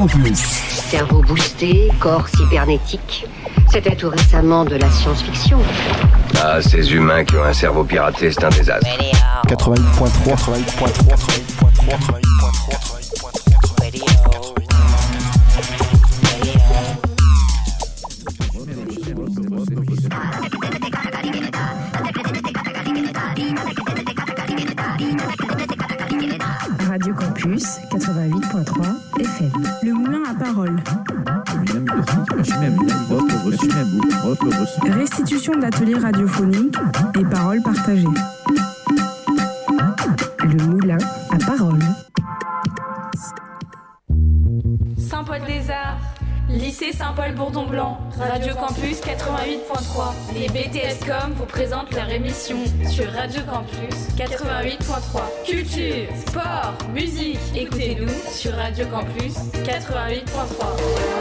Campus. Cerveau boosté, corps cybernétique. C'était tout récemment de la science-fiction. Ah, ces humains qui ont un cerveau piraté, c'est un désastre. 88.3. Radio Campus 88.3 FM. Le moulin à parole. Restitution d'ateliers radiophoniques et paroles partagées. Le moulin à parole. Saint-Paul-des-Arts, lycée Saint-Paul-Bourdon-Blanc, Radio Campus 88.3. Les BTS.com vous présentent leur émission sur Radio Campus 88.3. Culture, sport, musique, écoutez-nous sur Radio Campus 88.3.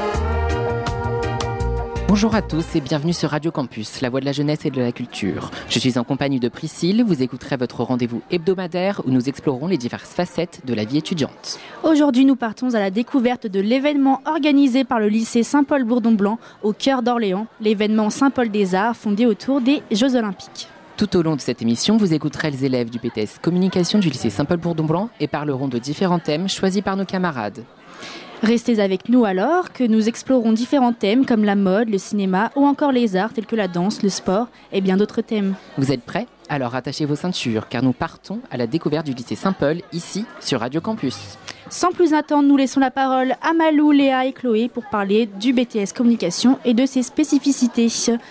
Bonjour à tous et bienvenue sur Radio Campus, la voix de la jeunesse et de la culture. Je suis en compagnie de Priscille, vous écouterez votre rendez-vous hebdomadaire où nous explorons les diverses facettes de la vie étudiante. Aujourd'hui, nous partons à la découverte de l'événement organisé par le lycée Saint-Paul-Bourdon-Blanc au cœur d'Orléans, l'événement Saint-Paul-des-Arts fondé autour des Jeux Olympiques. Tout au long de cette émission, vous écouterez les élèves du BTS Communication du lycée Saint-Paul-Bourdon-Blanc et parleront de différents thèmes choisis par nos camarades. Restez avec nous alors que nous explorons différents thèmes comme la mode, le cinéma ou encore les arts tels que la danse, le sport et bien d'autres thèmes. Vous êtes prêts ? Alors attachez vos ceintures car nous partons à la découverte du lycée Saint-Paul ici sur Radio Campus. Sans plus attendre, nous laissons la parole à Malou, Léa et Chloé pour parler du BTS Communication et de ses spécificités.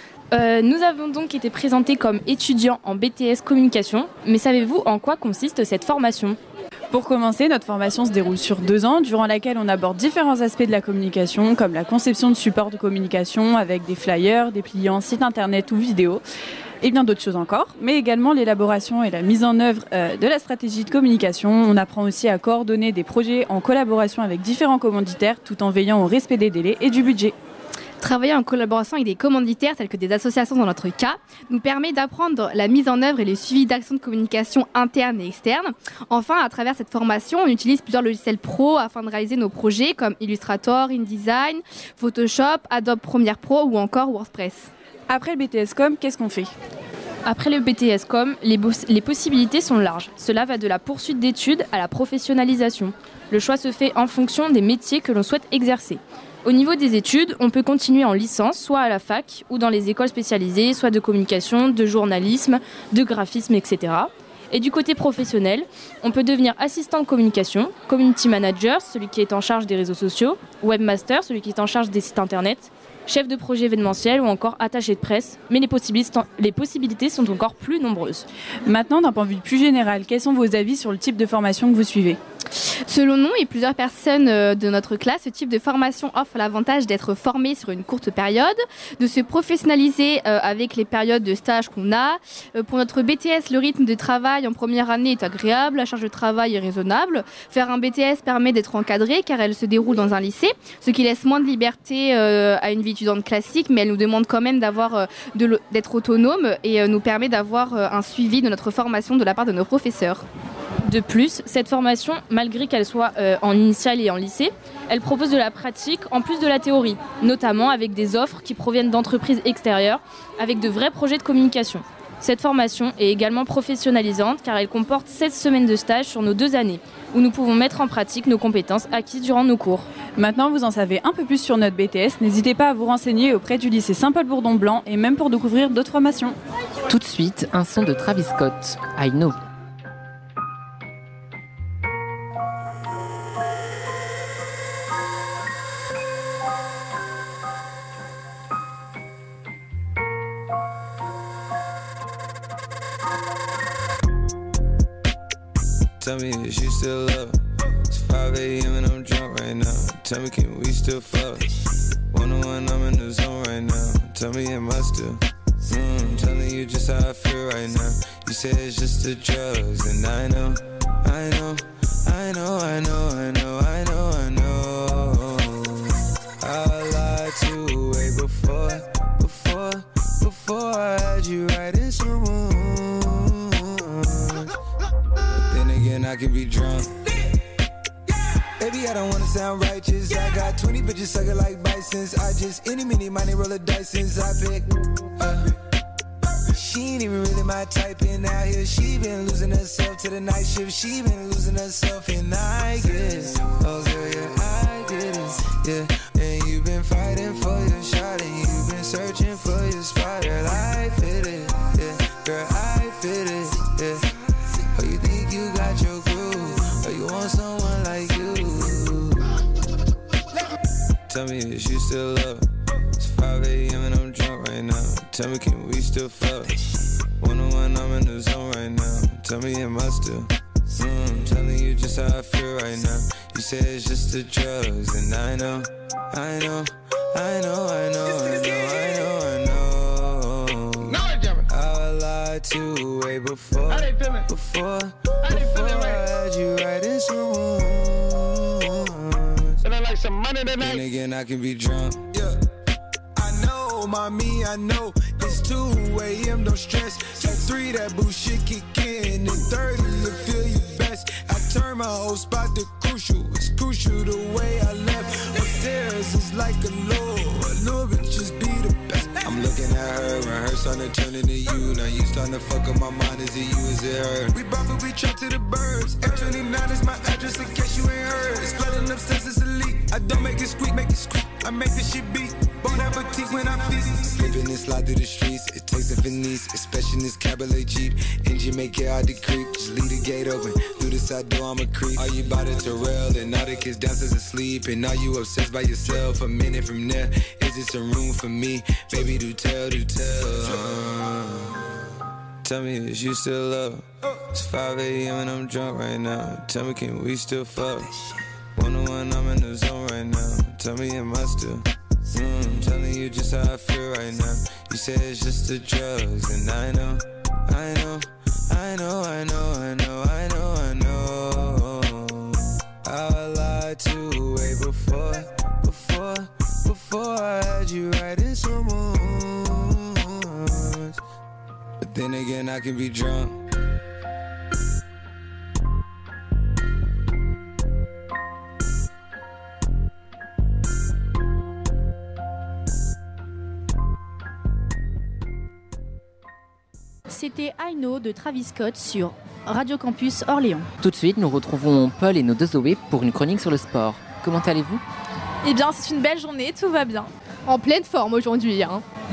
Nous avons donc été présentés comme étudiants en BTS Communication, mais savez-vous en quoi consiste cette formation ? Pour commencer, notre formation se déroule sur 2 ans, durant laquelle on aborde différents aspects de la communication, comme la conception de supports de communication avec des flyers, des pliants, sites internet ou vidéos, et bien d'autres choses encore, mais également l'élaboration et la mise en œuvre de la stratégie de communication. On apprend aussi à coordonner des projets en collaboration avec différents commanditaires, tout en veillant au respect des délais et du budget. Travailler en collaboration avec des commanditaires tels que des associations dans notre cas nous permet d'apprendre la mise en œuvre et le suivi d'actions de communication internes et externes. Enfin, à travers cette formation, on utilise plusieurs logiciels pro afin de réaliser nos projets comme Illustrator, InDesign, Photoshop, Adobe Premiere Pro ou encore WordPress. Après le BTS Com, qu'est-ce qu'on fait ? Après le BTS Com, les possibilités sont larges. Cela va de la poursuite d'études à la professionnalisation. Le choix se fait en fonction des métiers que l'on souhaite exercer. Au niveau des études, on peut continuer en licence, soit à la fac ou dans les écoles spécialisées, soit de communication, de journalisme, de graphisme, etc. Et du côté professionnel, on peut devenir assistant de communication, community manager, celui qui est en charge des réseaux sociaux, webmaster, celui qui est en charge des sites internet, chef de projet événementiel ou encore attaché de presse, mais les possibilités sont encore plus nombreuses. Maintenant, d'un point de vue plus général, quels sont vos avis sur le type de formation que vous suivez ? Selon nous et plusieurs personnes de notre classe, ce type de formation offre l'avantage d'être formé sur une courte période, de se professionnaliser avec les périodes de stage qu'on a. Pour notre BTS, le rythme de travail en première année est agréable, la charge de travail est raisonnable. Faire un BTS permet d'être encadré car elle se déroule dans un lycée, ce qui laisse moins de liberté à une vie étudiante classique, mais elle nous demande quand même d'être autonome et nous permet d'avoir un suivi de notre formation de la part de nos professeurs. De plus, cette formation, malgré qu'elle soit en initiale et en lycée, elle propose de la pratique en plus de la théorie, notamment avec des offres qui proviennent d'entreprises extérieures, avec de vrais projets de communication. Cette formation est également professionnalisante car elle comporte 16 semaines de stage sur nos 2 années, où nous pouvons mettre en pratique nos compétences acquises durant nos cours. Maintenant, vous en savez un peu plus sur notre BTS, n'hésitez pas à vous renseigner auprès du lycée Saint-Paul-Bourdon-Blanc et même pour découvrir d'autres formations. Tout de suite, un son de Travis Scott, I Know. Tell me, is you still up? It's 5 a.m. and I'm drunk right now. Tell me, can we still fuck? 101, I'm in the zone right now. Tell me, am I still? Telling you just how I feel right now. You say it's just the drugs, and I know. I lied to way before I had you right in someone. Then again, I can be drunk. Baby, I don't wanna sound right. righteous. I got 20 bitches sucking like bisons. I just any, mini, money, roll a dice since I pick. She ain't even really my type, and out here she been losing herself to the night shift. She been losing herself, and I get it. Oh girl, yeah, I get it. Yeah, and you been fighting for your shot, and you been searching for your spot. Girl, I fit it. Yeah, girl, I fit it. Yeah. Oh, you think you got your groove? Or you want someone like you? Tell me, is you still up? It's 5 a.m. and I'm drunk right now. Tell me, can we still fuck? 101, I'm in the zone right now. Tell me, am I still? I'm telling you just how I feel right now. You say it's just the drugs, and I know. I lied to way before. Before I had you right in some rooms. Like some money tonight. Then again, I can be drunk. Yeah. Mommy, I know it's 2 a.m. don't stress. 2-3 that bullshit kick in, and 30 you feel your best. I turn my whole spot to crucial. It's crucial the way I left. Upstairs is like a little bit just be the best. I'm looking at her and her starting to turn into you. Now you starting to fuck up my mind. Is it you? Is it her? We probably trapped to the birds. F29 is my address in case you ain't heard. It's flooding upstairs, it's a leak. I don't make it squeak, make it squeak. I make this shit beat. Bon appetit when I feast. Slipping and slide through the streets. It takes a finesse, especially in this cabaret Jeep. Engine make it hard to creep. Just leave the gate open. Through the side door, I'm a creep. Are you by the Terrell? And all the kids downstairs asleep. And are you obsessed by yourself? A minute from there, is this a room for me? Baby, do tell. Tell me, is you still up? It's 5 a.m. and I'm drunk right now. Tell me, can we still fuck? 101, I'm in the zone right now. Tell me, am I still? I'm telling you just how I feel right now. You say it's just the drugs, and I know. I lied to way before I had you right in some rooms. But then again, I can be drunk. C'était I Know de Travis Scott sur Radio Campus Orléans. Tout de suite, nous retrouvons Paul et nos deux Zoé pour une chronique sur le sport. Comment allez-vous ? Eh bien, c'est une belle journée, tout va bien. En pleine forme aujourd'hui.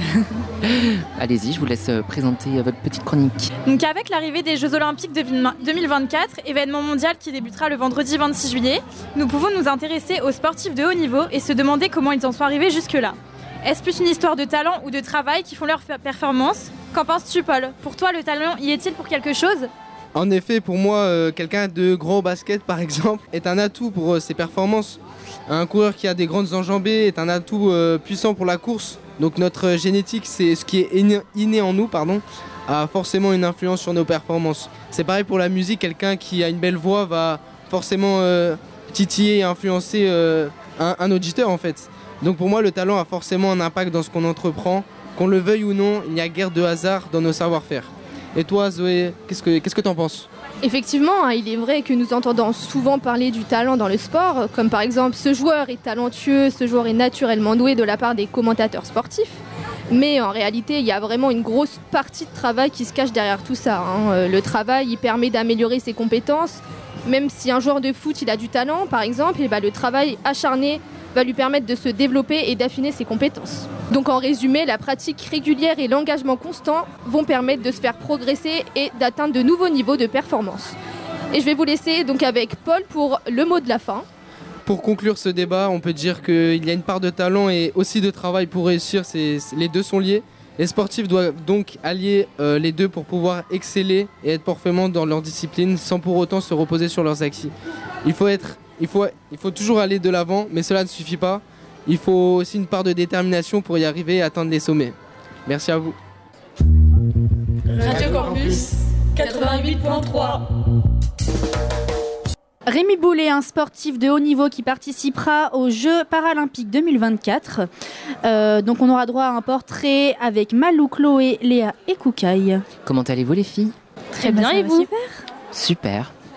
Allez-y, je vous laisse présenter votre petite chronique. Donc avec l'arrivée des Jeux Olympiques de 2024, événement mondial qui débutera le vendredi 26 juillet, nous pouvons nous intéresser aux sportifs de haut niveau et se demander comment ils en sont arrivés jusque-là. Est-ce plus une histoire de talent ou de travail qui font leur performance ? Qu'en penses-tu, Paul ? Pour toi, le talent y est-il pour quelque chose ? En effet, pour moi, quelqu'un de grand au basket, par exemple, est un atout pour ses performances. Un coureur qui a des grandes enjambées est un atout puissant pour la course. Donc notre génétique, c'est ce qui est inné en nous, a forcément une influence sur nos performances. C'est pareil pour la musique, quelqu'un qui a une belle voix va forcément titiller et influencer un auditeur en fait. Donc pour moi, le talent a forcément un impact dans ce qu'on entreprend. Qu'on le veuille ou non, il n'y a guère de hasard dans nos savoir-faire. Et toi, Zoé, qu'est-ce que t'en penses ? Effectivement, il est vrai que nous entendons souvent parler du talent dans le sport, comme par exemple ce joueur est talentueux, ce joueur est naturellement doué de la part des commentateurs sportifs. Mais en réalité, il y a vraiment une grosse partie de travail qui se cache derrière tout ça. Le travail, il permet d'améliorer ses compétences. Même si un joueur de foot, il a du talent, par exemple, le travail acharné va lui permettre de se développer et d'affiner ses compétences. Donc en résumé, la pratique régulière et l'engagement constant vont permettre de se faire progresser et d'atteindre de nouveaux niveaux de performance. Et je vais vous laisser donc avec Paul pour le mot de la fin. Pour conclure ce débat, on peut dire qu'il y a une part de talent et aussi de travail pour réussir, les deux sont liés. Les sportifs doivent donc allier les deux pour pouvoir exceller et être performants dans leur discipline sans pour autant se reposer sur leurs acquis. Il faut toujours aller de l'avant, mais cela ne suffit pas. Il faut aussi une part de détermination pour y arriver et atteindre les sommets. Merci à vous. Radio Campus 88.3. Rémi Boulet, un sportif de haut niveau qui participera aux Jeux Paralympiques 2024. Donc on aura droit à un portrait avec Malou, Chloé, Léa et Koukaï. Comment allez-vous les filles ? Très bien, et vous ? Super.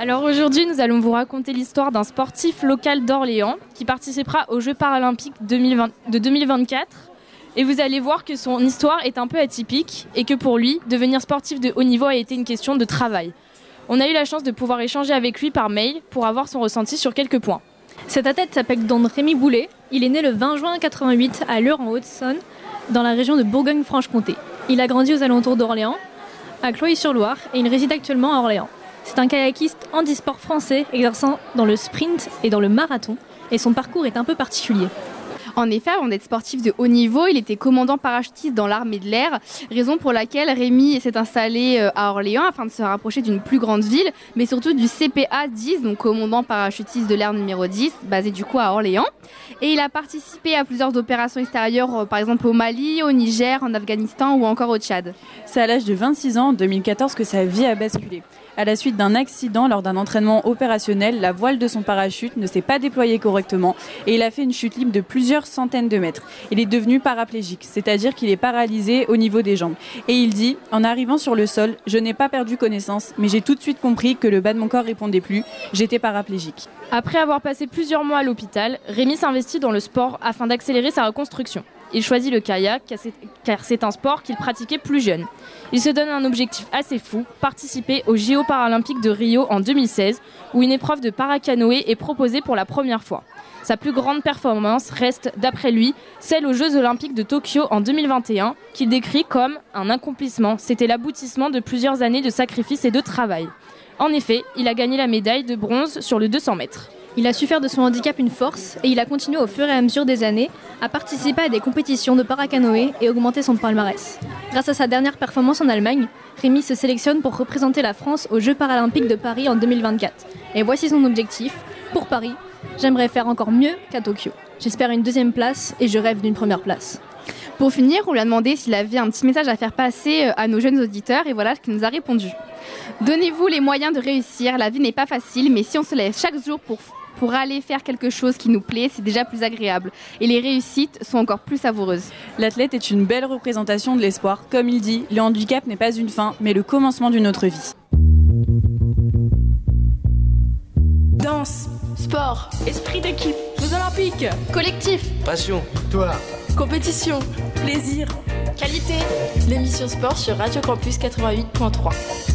Alors aujourd'hui, nous allons vous raconter l'histoire d'un sportif local d'Orléans qui participera aux Jeux paralympiques de 2024. Et vous allez voir que son histoire est un peu atypique et que pour lui, devenir sportif de haut niveau a été une question de travail. On a eu la chance de pouvoir échanger avec lui par mail pour avoir son ressenti sur quelques points. Cet athlète s'appelle donc Rémi Boulet. Il est né le 20 juin 88 à Leur en Haute-Saône, dans la région de Bourgogne-Franche-Comté. Il a grandi aux alentours d'Orléans, à Cloyes-sur-Loire, et il réside actuellement à Orléans. C'est un kayakiste handisport français exerçant dans le sprint et dans le marathon, et son parcours est un peu particulier. En effet, avant d'être sportif de haut niveau, il était commandant parachutiste dans l'armée de l'air, raison pour laquelle Rémi s'est installé à Orléans afin de se rapprocher d'une plus grande ville, mais surtout du CPA 10, donc commandant parachutiste de l'air numéro 10, basé du coup à Orléans. Et il a participé à plusieurs opérations extérieures, par exemple au Mali, au Niger, en Afghanistan ou encore au Tchad. C'est à l'âge de 26 ans, en 2014, que sa vie a basculé. À la suite d'un accident lors d'un entraînement opérationnel, la voile de son parachute ne s'est pas déployée correctement et il a fait une chute libre de plusieurs centaines de mètres. Il est devenu paraplégique, c'est-à-dire qu'il est paralysé au niveau des jambes. Et il dit « En arrivant sur le sol, je n'ai pas perdu connaissance, mais j'ai tout de suite compris que le bas de mon corps répondait plus. J'étais paraplégique. » Après avoir passé plusieurs mois à l'hôpital, Rémi s'investit dans le sport afin d'accélérer sa reconstruction. Il choisit le kayak car c'est un sport qu'il pratiquait plus jeune. Il se donne un objectif assez fou, participer aux JO paralympiques de Rio en 2016, où une épreuve de paracanoë est proposée pour la première fois. Sa plus grande performance reste, d'après lui, celle aux Jeux olympiques de Tokyo en 2021, qu'il décrit comme un accomplissement. C'était l'aboutissement de plusieurs années de sacrifice et de travail. En effet, il a gagné la médaille de bronze sur le 200 mètres. Il a su faire de son handicap une force et il a continué au fur et à mesure des années à participer à des compétitions de paracanoë et augmenter son palmarès. Grâce à sa dernière performance en Allemagne, Rémi se sélectionne pour représenter la France aux Jeux paralympiques de Paris en 2024. Et voici son objectif. Pour Paris, j'aimerais faire encore mieux qu'à Tokyo. J'espère une 2e place et je rêve d'une 1re place. Pour finir, on lui a demandé s'il avait un petit message à faire passer à nos jeunes auditeurs et voilà ce qu'il nous a répondu. Donnez-vous les moyens de réussir, la vie n'est pas facile, mais si on se lève chaque jour pour aller faire quelque chose qui nous plaît, c'est déjà plus agréable. Et les réussites sont encore plus savoureuses. L'athlète est une belle représentation de l'espoir. Comme il dit, le handicap n'est pas une fin, mais le commencement d'une autre vie. Danse, sport, esprit d'équipe, Jeux olympiques, collectif, Passion, victoire, compétition, plaisir, qualité. L'émission sport sur Radio Campus 88.3.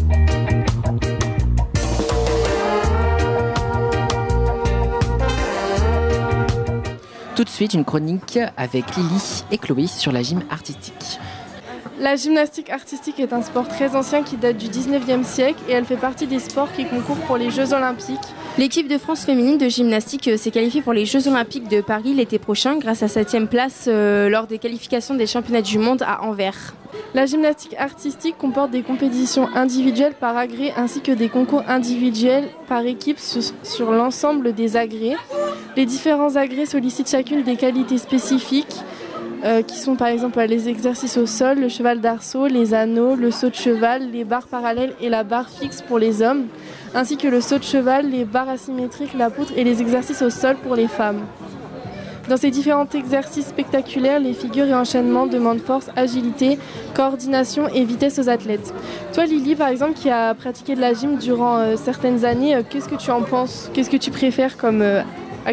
Tout de suite, une chronique avec Lily et Chloé sur la gym artistique. La gymnastique artistique est un sport très ancien qui date du 19e siècle et elle fait partie des sports qui concourent pour les Jeux olympiques. L'équipe de France féminine de gymnastique s'est qualifiée pour les Jeux olympiques de Paris l'été prochain grâce à 7e place lors des qualifications des championnats du monde à Anvers. La gymnastique artistique comporte des compétitions individuelles par agrès ainsi que des concours individuels par équipe sur l'ensemble des agrès. Les différents agrès sollicitent chacune des qualités spécifiques qui sont par exemple les exercices au sol, le cheval d'arceau, les anneaux, le saut de cheval, les barres parallèles et la barre fixe pour les hommes, ainsi que le saut de cheval, les barres asymétriques, la poutre et les exercices au sol pour les femmes. Dans ces différents exercices spectaculaires, les figures et enchaînements demandent force, agilité, coordination et vitesse aux athlètes. Toi Lily par exemple qui a pratiqué de la gym durant certaines années, qu'est-ce que tu en penses ? Qu'est-ce que tu préfères comme activité ?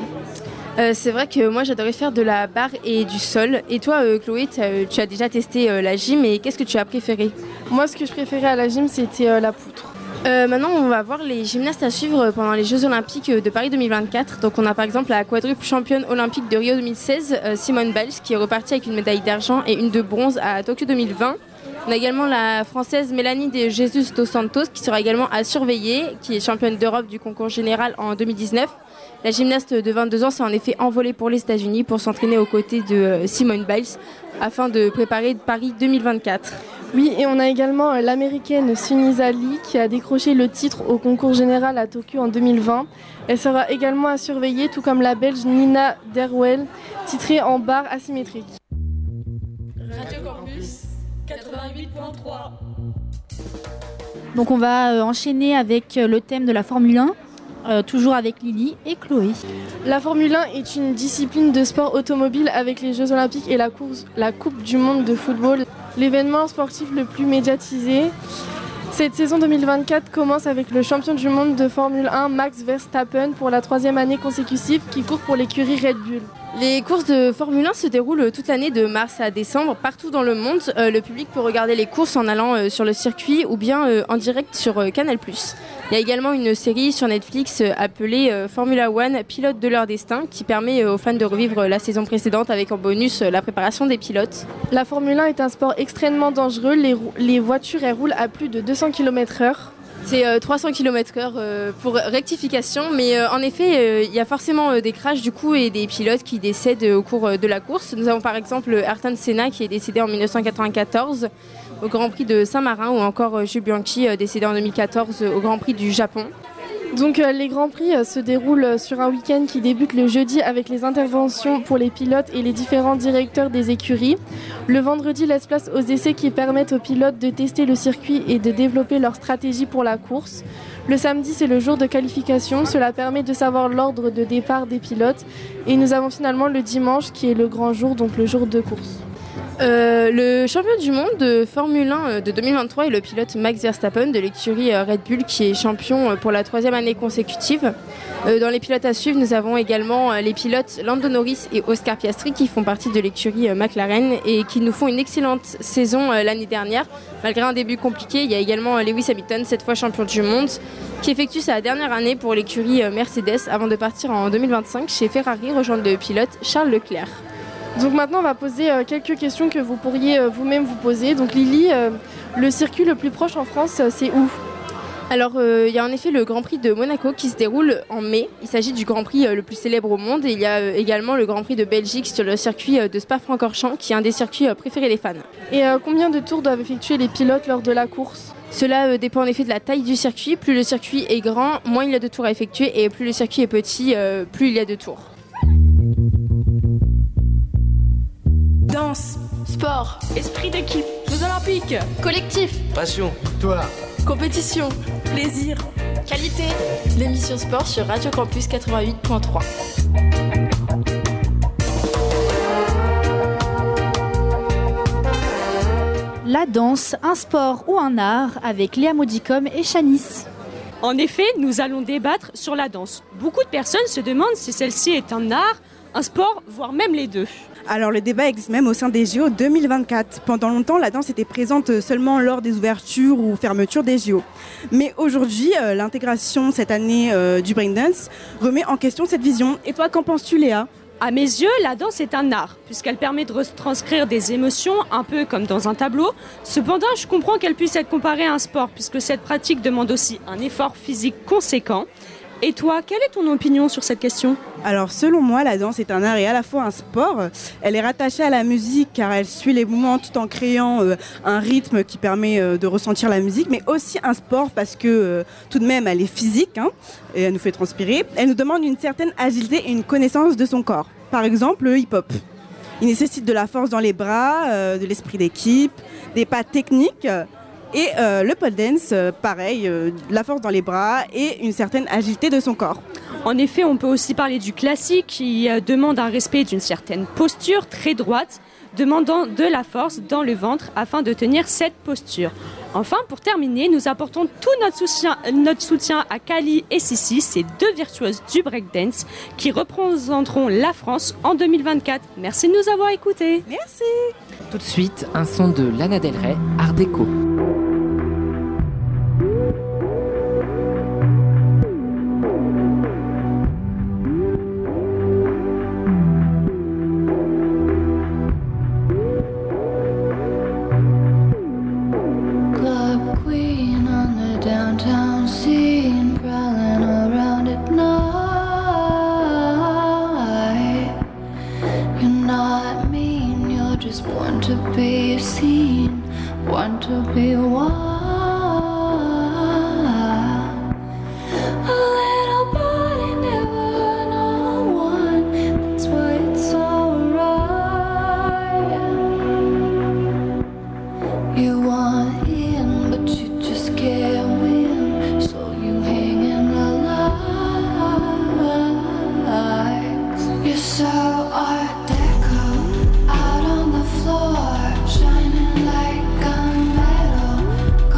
C'est vrai que moi j'adorais faire de la barre et du sol. Et toi Chloé, tu as déjà testé la gym et qu'est-ce que tu as préféré ? Moi ce que je préférais à la gym c'était la poutre. Maintenant on va voir les gymnastes à suivre pendant les Jeux olympiques de Paris 2024. Donc on a par exemple la quadruple championne olympique de Rio 2016, Simone Biles, qui est repartie avec une médaille d'argent et une de bronze à Tokyo 2020. On a également la Française Mélanie de Jesus dos Santos qui sera également à surveiller, qui est championne d'Europe du concours général en 2019. La gymnaste de 22 ans s'est en effet envolée pour les États-Unis pour s'entraîner aux côtés de Simone Biles afin de préparer Paris 2024. Oui, et on a également l'américaine Sunisa Lee qui a décroché le titre au concours général à Tokyo en 2020. Elle sera également à surveiller, tout comme la Belge Nina Derwell, titrée en barre asymétrique. Radio Campus 88.3. Donc on va enchaîner avec le thème de la Formule 1. Toujours avec Lily et Chloé. La Formule 1 est une discipline de sport automobile avec les Jeux olympiques et la Coupe du monde de football. L'événement sportif le plus médiatisé, Cette saison 2024 commence avec le champion du monde de Formule 1 Max Verstappen pour la 3e année consécutive qui court pour l'écurie Red Bull. Les courses de Formule 1 se déroulent toute l'année de mars à décembre partout dans le monde. Le public peut regarder les courses en allant sur le circuit ou bien en direct sur Canal+. Il y a également une série sur Netflix appelée Formula One, pilotes de leur destin, qui permet aux fans de revivre la saison précédente avec en bonus la préparation des pilotes. La Formule 1 est un sport extrêmement dangereux. Les voitures elles roulent à plus de 200 km/h. C'est 300 km/h pour rectification, mais en effet, il y a forcément des crashs du coup et des pilotes qui décèdent au cours de la course. Nous avons par exemple Ayrton Senna qui est décédé en 1994 au Grand Prix de Saint-Marin ou encore Jules Bianchi décédé en 2014 au Grand Prix du Japon. Donc les Grands Prix se déroulent sur un week-end qui débute le jeudi avec les interventions pour les pilotes et les différents directeurs des écuries. Le vendredi laisse place aux essais qui permettent aux pilotes de tester le circuit et de développer leur stratégie pour la course. Le samedi, c'est le jour de qualification. Cela permet de savoir l'ordre de départ des pilotes. Et nous avons finalement le dimanche qui est le grand jour, donc le jour de course. Le champion du monde de Formule 1 de 2023 est le pilote Max Verstappen de l'écurie Red Bull qui est champion pour la 3e année consécutive. Dans les pilotes à suivre, nous avons également les pilotes Lando Norris et Oscar Piastri qui font partie de l'écurie McLaren et qui nous font une excellente saison l'année dernière. Malgré un début compliqué, il y a également Lewis Hamilton, cette fois champion du monde, qui effectue sa dernière année pour l'écurie Mercedes avant de partir en 2025 chez Ferrari rejoindre le pilote Charles Leclerc. Donc maintenant, on va poser quelques questions que vous pourriez vous-même vous poser. Donc Lily, le circuit le plus proche en France, c'est où ? Alors, il y a en effet le Grand Prix de Monaco qui se déroule en mai. Il s'agit du Grand Prix le plus célèbre au monde. Et il y a également le Grand Prix de Belgique sur le circuit de Spa-Francorchamps qui est un des circuits préférés des fans. Et combien de tours doivent effectuer les pilotes lors de la course ? Cela dépend en effet de la taille du circuit. Plus le circuit est grand, moins il y a de tours à effectuer. Et plus le circuit est petit, plus il y a de tours. Danse, sport, esprit d'équipe, Jeux olympiques, collectif, Passion, victoire, compétition, plaisir, qualité. L'émission sport sur Radio Campus 88.3. La danse, un sport ou un art avec Léa Modicom et Chanice. En effet, nous allons débattre sur la danse. Beaucoup de personnes se demandent si celle-ci est un art, un sport, voire même les deux. Alors le débat existe même au sein des JO 2024. Pendant longtemps, la danse était présente seulement lors des ouvertures ou fermetures des JO. Mais aujourd'hui, l'intégration cette année du breakdance remet en question cette vision. Et toi, qu'en penses-tu, Léa ? À mes yeux, la danse est un art, puisqu'elle permet de retranscrire des émotions, un peu comme dans un tableau. Cependant, je comprends qu'elle puisse être comparée à un sport, puisque cette pratique demande aussi un effort physique conséquent. Et toi, quelle est ton opinion sur cette question ? Alors selon moi, la danse est un art et à la fois un sport. Elle est rattachée à la musique car elle suit les mouvements tout en créant un rythme qui permet de ressentir la musique, mais aussi un sport parce que tout de même elle est physique et elle nous fait transpirer. Elle nous demande une certaine agilité et une connaissance de son corps. Par exemple, le hip-hop. Il nécessite de la force dans les bras, de l'esprit d'équipe, des pas techniques. Et le pole dance, pareil, la force dans les bras et une certaine agilité de son corps. En effet, on peut aussi parler du classique qui demande un respect d'une certaine posture très droite, demandant de la force dans le ventre afin de tenir cette posture. Enfin, pour terminer, nous apportons tout notre soutien à Kali et Sissi, ces deux virtuoses du breakdance qui représenteront la France en 2024. Merci de nous avoir écoutés. Merci. Tout de suite, un son de Lana Del Rey, Art Déco. Out on the floor, shining like gunmetal.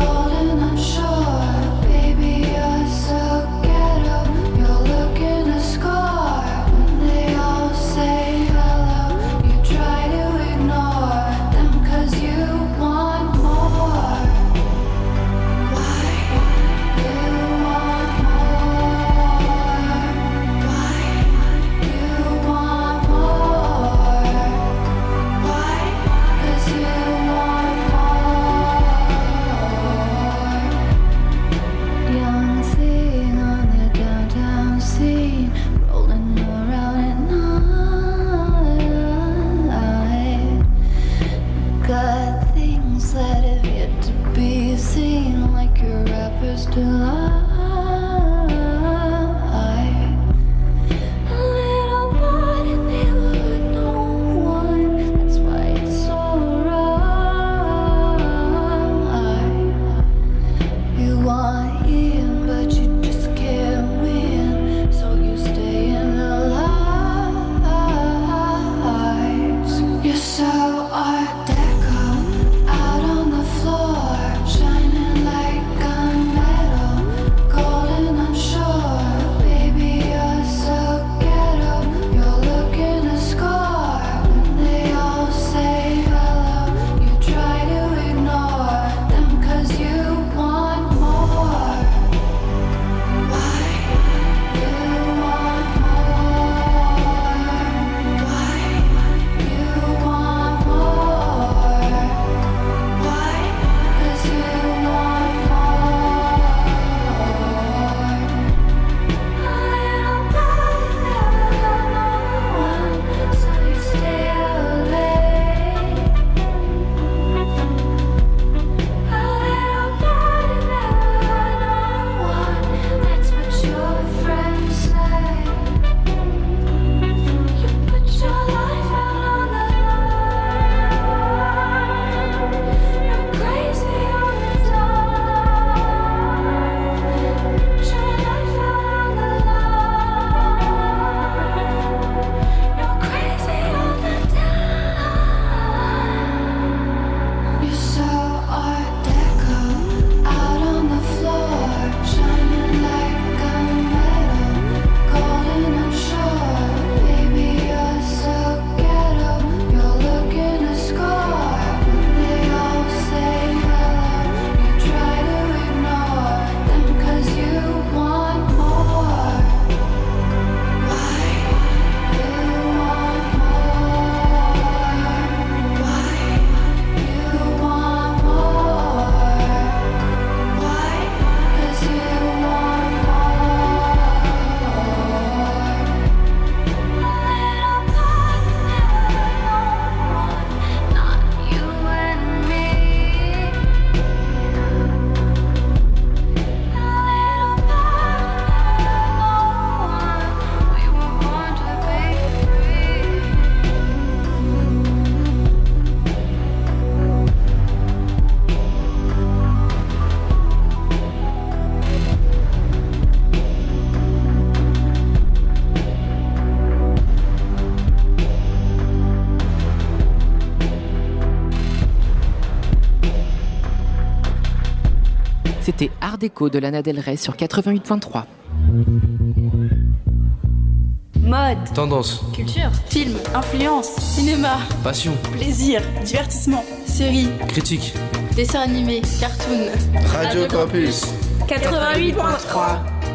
C'était Art Déco de Lana Del Rey sur 88.3. Mode, Tendance, culture, film, influence, cinéma, passion, plaisir, divertissement, séries, critique. dessins animés, cartoon. Radio Campus 88.3.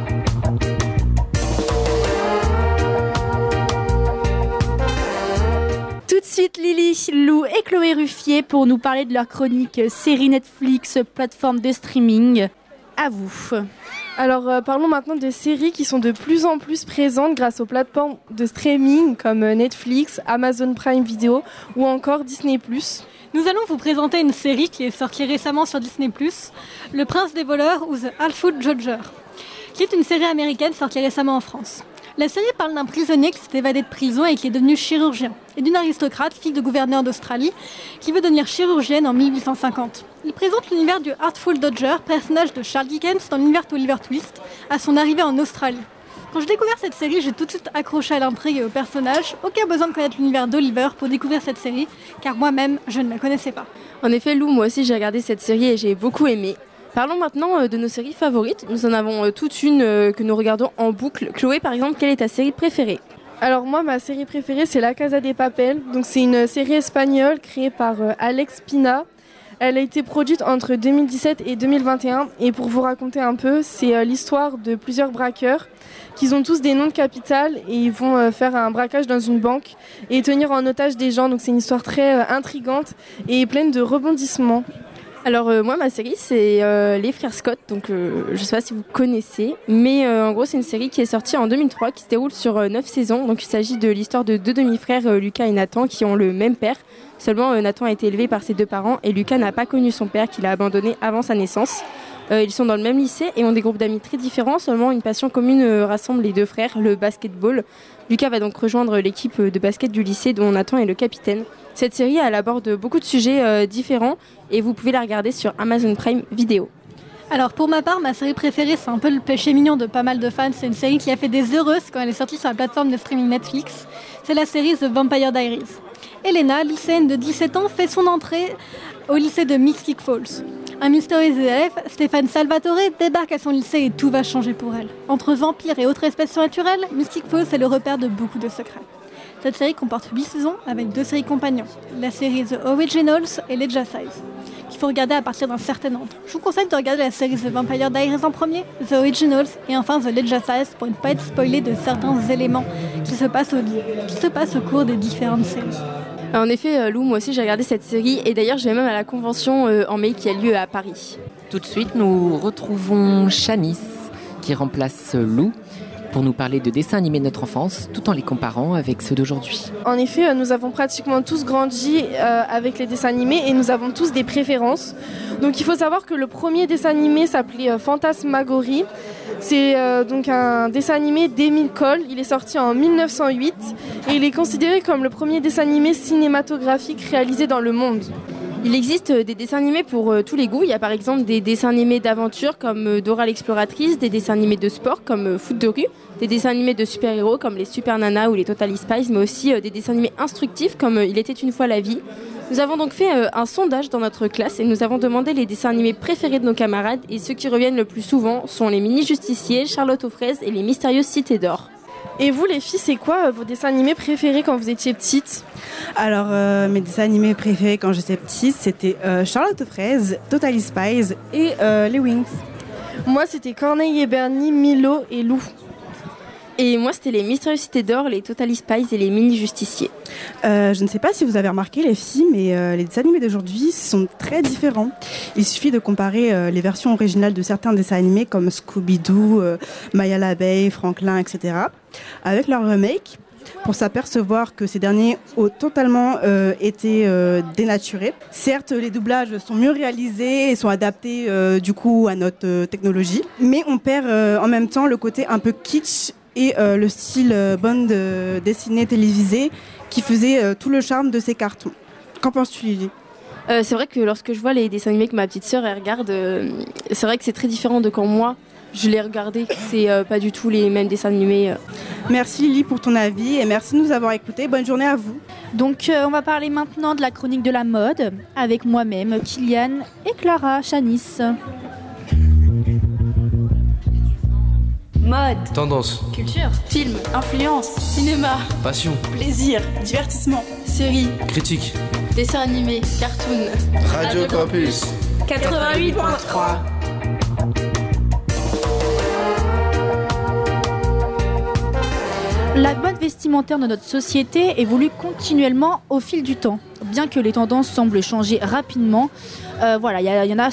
Tout de suite, Lily, Lou et Chloé Ruffier pour nous parler de leur chronique série Netflix, plateforme de streaming. À vous. Alors parlons maintenant des séries qui sont de plus en plus présentes grâce aux plateformes de streaming comme Netflix, Amazon Prime Video ou encore Disney+. Nous allons vous présenter une série qui est sortie récemment sur Disney+, Le Prince des voleurs ou The Hartford Dodger, qui est une série américaine sortie récemment en France. La série parle d'un prisonnier qui s'est évadé de prison et qui est devenu chirurgien, et d'une aristocrate, fille de gouverneur d'Australie, qui veut devenir chirurgienne en 1850. Il présente l'univers du Artful Dodger, personnage de Charles Dickens dans l'univers d'Oliver Twist, à son arrivée en Australie. Quand j'ai découvert cette série, j'ai tout de suite accroché à l'intrigue et au personnage. Aucun besoin de connaître l'univers d'Oliver pour découvrir cette série, car moi-même, je ne la connaissais pas. En effet, Lou, moi aussi j'ai regardé cette série et j'ai beaucoup aimé. Parlons maintenant de nos séries favorites. Nous en avons toute une que nous regardons en boucle. Chloé, par exemple, quelle est ta série préférée ? Alors moi, ma série préférée, c'est La Casa de Papel. Donc c'est une série espagnole créée par Alex Pina. Elle a été produite entre 2017 et 2021. Et pour vous raconter un peu, c'est l'histoire de plusieurs braqueurs qui ont tous des noms de capitales et ils vont faire un braquage dans une banque et tenir en otage des gens. Donc c'est une histoire très intrigante et pleine de rebondissements. Alors moi ma série c'est Les Frères Scott, donc je sais pas si vous connaissez, mais en gros c'est une série qui est sortie en 2003 qui se déroule sur 9 saisons. Donc il s'agit de l'histoire de deux demi-frères, Lucas et Nathan, qui ont le même père. Seulement Nathan a été élevé par ses deux parents et Lucas n'a pas connu son père qu'il a abandonné avant sa naissance. Ils sont dans le même lycée et ont des groupes d'amis très différents, seulement une passion commune rassemble les deux frères, le basketball. Lucas va donc rejoindre l'équipe de basket du lycée dont Nathan est le capitaine. Cette série, elle aborde beaucoup de sujets différents et vous pouvez la regarder sur Amazon Prime Video. Alors pour ma part, ma série préférée, c'est un peu le péché mignon de pas mal de fans. C'est une série qui a fait des heureuses quand elle est sortie sur la plateforme de streaming Netflix. C'est la série The Vampire Diaries. Elena, lycéenne de 17 ans, fait son entrée au lycée de Mystic Falls. Un mystérieux élève, Stéphane Salvatore, débarque à son lycée et tout va changer pour elle. Entre vampires et autres espèces surnaturelles, Mystic Falls est le repère de beaucoup de secrets. Cette série comporte 8 saisons avec 2 séries compagnons, la série The Originals et Legend Size, qu'il faut regarder à partir d'un certain ordre. Je vous conseille de regarder la série The Vampire Diaries en premier, The Originals et enfin The Legend Size pour ne pas être spoilé de certains éléments qui se passent au cours des différentes séries. En effet, Lou, moi aussi j'ai regardé cette série et d'ailleurs je vais même à la convention en mai qui a lieu à Paris. Tout de suite, nous retrouvons Shanice qui remplace Lou pour nous parler de dessins animés de notre enfance tout en les comparant avec ceux d'aujourd'hui. En effet, nous avons pratiquement tous grandi avec les dessins animés et nous avons tous des préférences. Donc il faut savoir que le premier dessin animé s'appelait Fantasmagorie. C'est donc un dessin animé d'Émile Cole. Il est sorti en 1908 et il est considéré comme le premier dessin animé cinématographique réalisé dans le monde. Il existe des dessins animés pour tous les goûts. Il y a par exemple des dessins animés d'aventure comme Dora l'exploratrice, des dessins animés de sport comme Foot de rue, des dessins animés de super-héros comme les Super Nana ou les Totally Spies, mais aussi des dessins animés instructifs comme Il était une fois la vie. Nous avons donc fait un sondage dans notre classe et nous avons demandé les dessins animés préférés de nos camarades et ceux qui reviennent le plus souvent sont les Mini-Justiciers, Charlotte aux fraises et les Mystérieuses Cités d'or. Et vous les filles, c'est quoi vos dessins animés préférés quand vous étiez petites ? Alors mes dessins animés préférés quand j'étais petite, c'était Charlotte aux fraises, Totally Spies et les Wings. Moi c'était Corneille et Bernie, Milo et Lou. Et moi, c'était les Mystérieuses Cités d'or, les Totally Spies et les Mini-Justiciers. Je ne sais pas si vous avez remarqué, les filles, mais les dessins animés d'aujourd'hui sont très différents. Il suffit de comparer les versions originales de certains dessins animés comme Scooby-Doo, Maya l'abeille, Franklin, etc. avec leur remake pour s'apercevoir que ces derniers ont totalement été dénaturés. Certes, les doublages sont mieux réalisés et sont adaptés du coup à notre technologie, mais on perd en même temps le côté un peu kitsch et le style bande dessinée télévisée qui faisait tout le charme de ces cartons. Qu'en penses-tu, Lily ? C'est vrai que lorsque je vois les dessins animés que ma petite sœur elle regarde, c'est vrai que c'est très différent de quand moi je les regardais. C'est pas du tout les mêmes dessins animés. Merci Lily pour ton avis et merci de nous avoir écoutés. Bonne journée à vous. Donc on va parler maintenant de la chronique de la mode avec moi-même, Kylian et Clara Chanice. Mode, Tendance, culture, film, influence, cinéma, passion, plaisir, divertissement, séries, critique. dessins animés, cartoon. Radio Campus 88.3. La mode vestimentaire de notre société évolue continuellement au fil du temps. Bien que les tendances semblent changer rapidement, il y en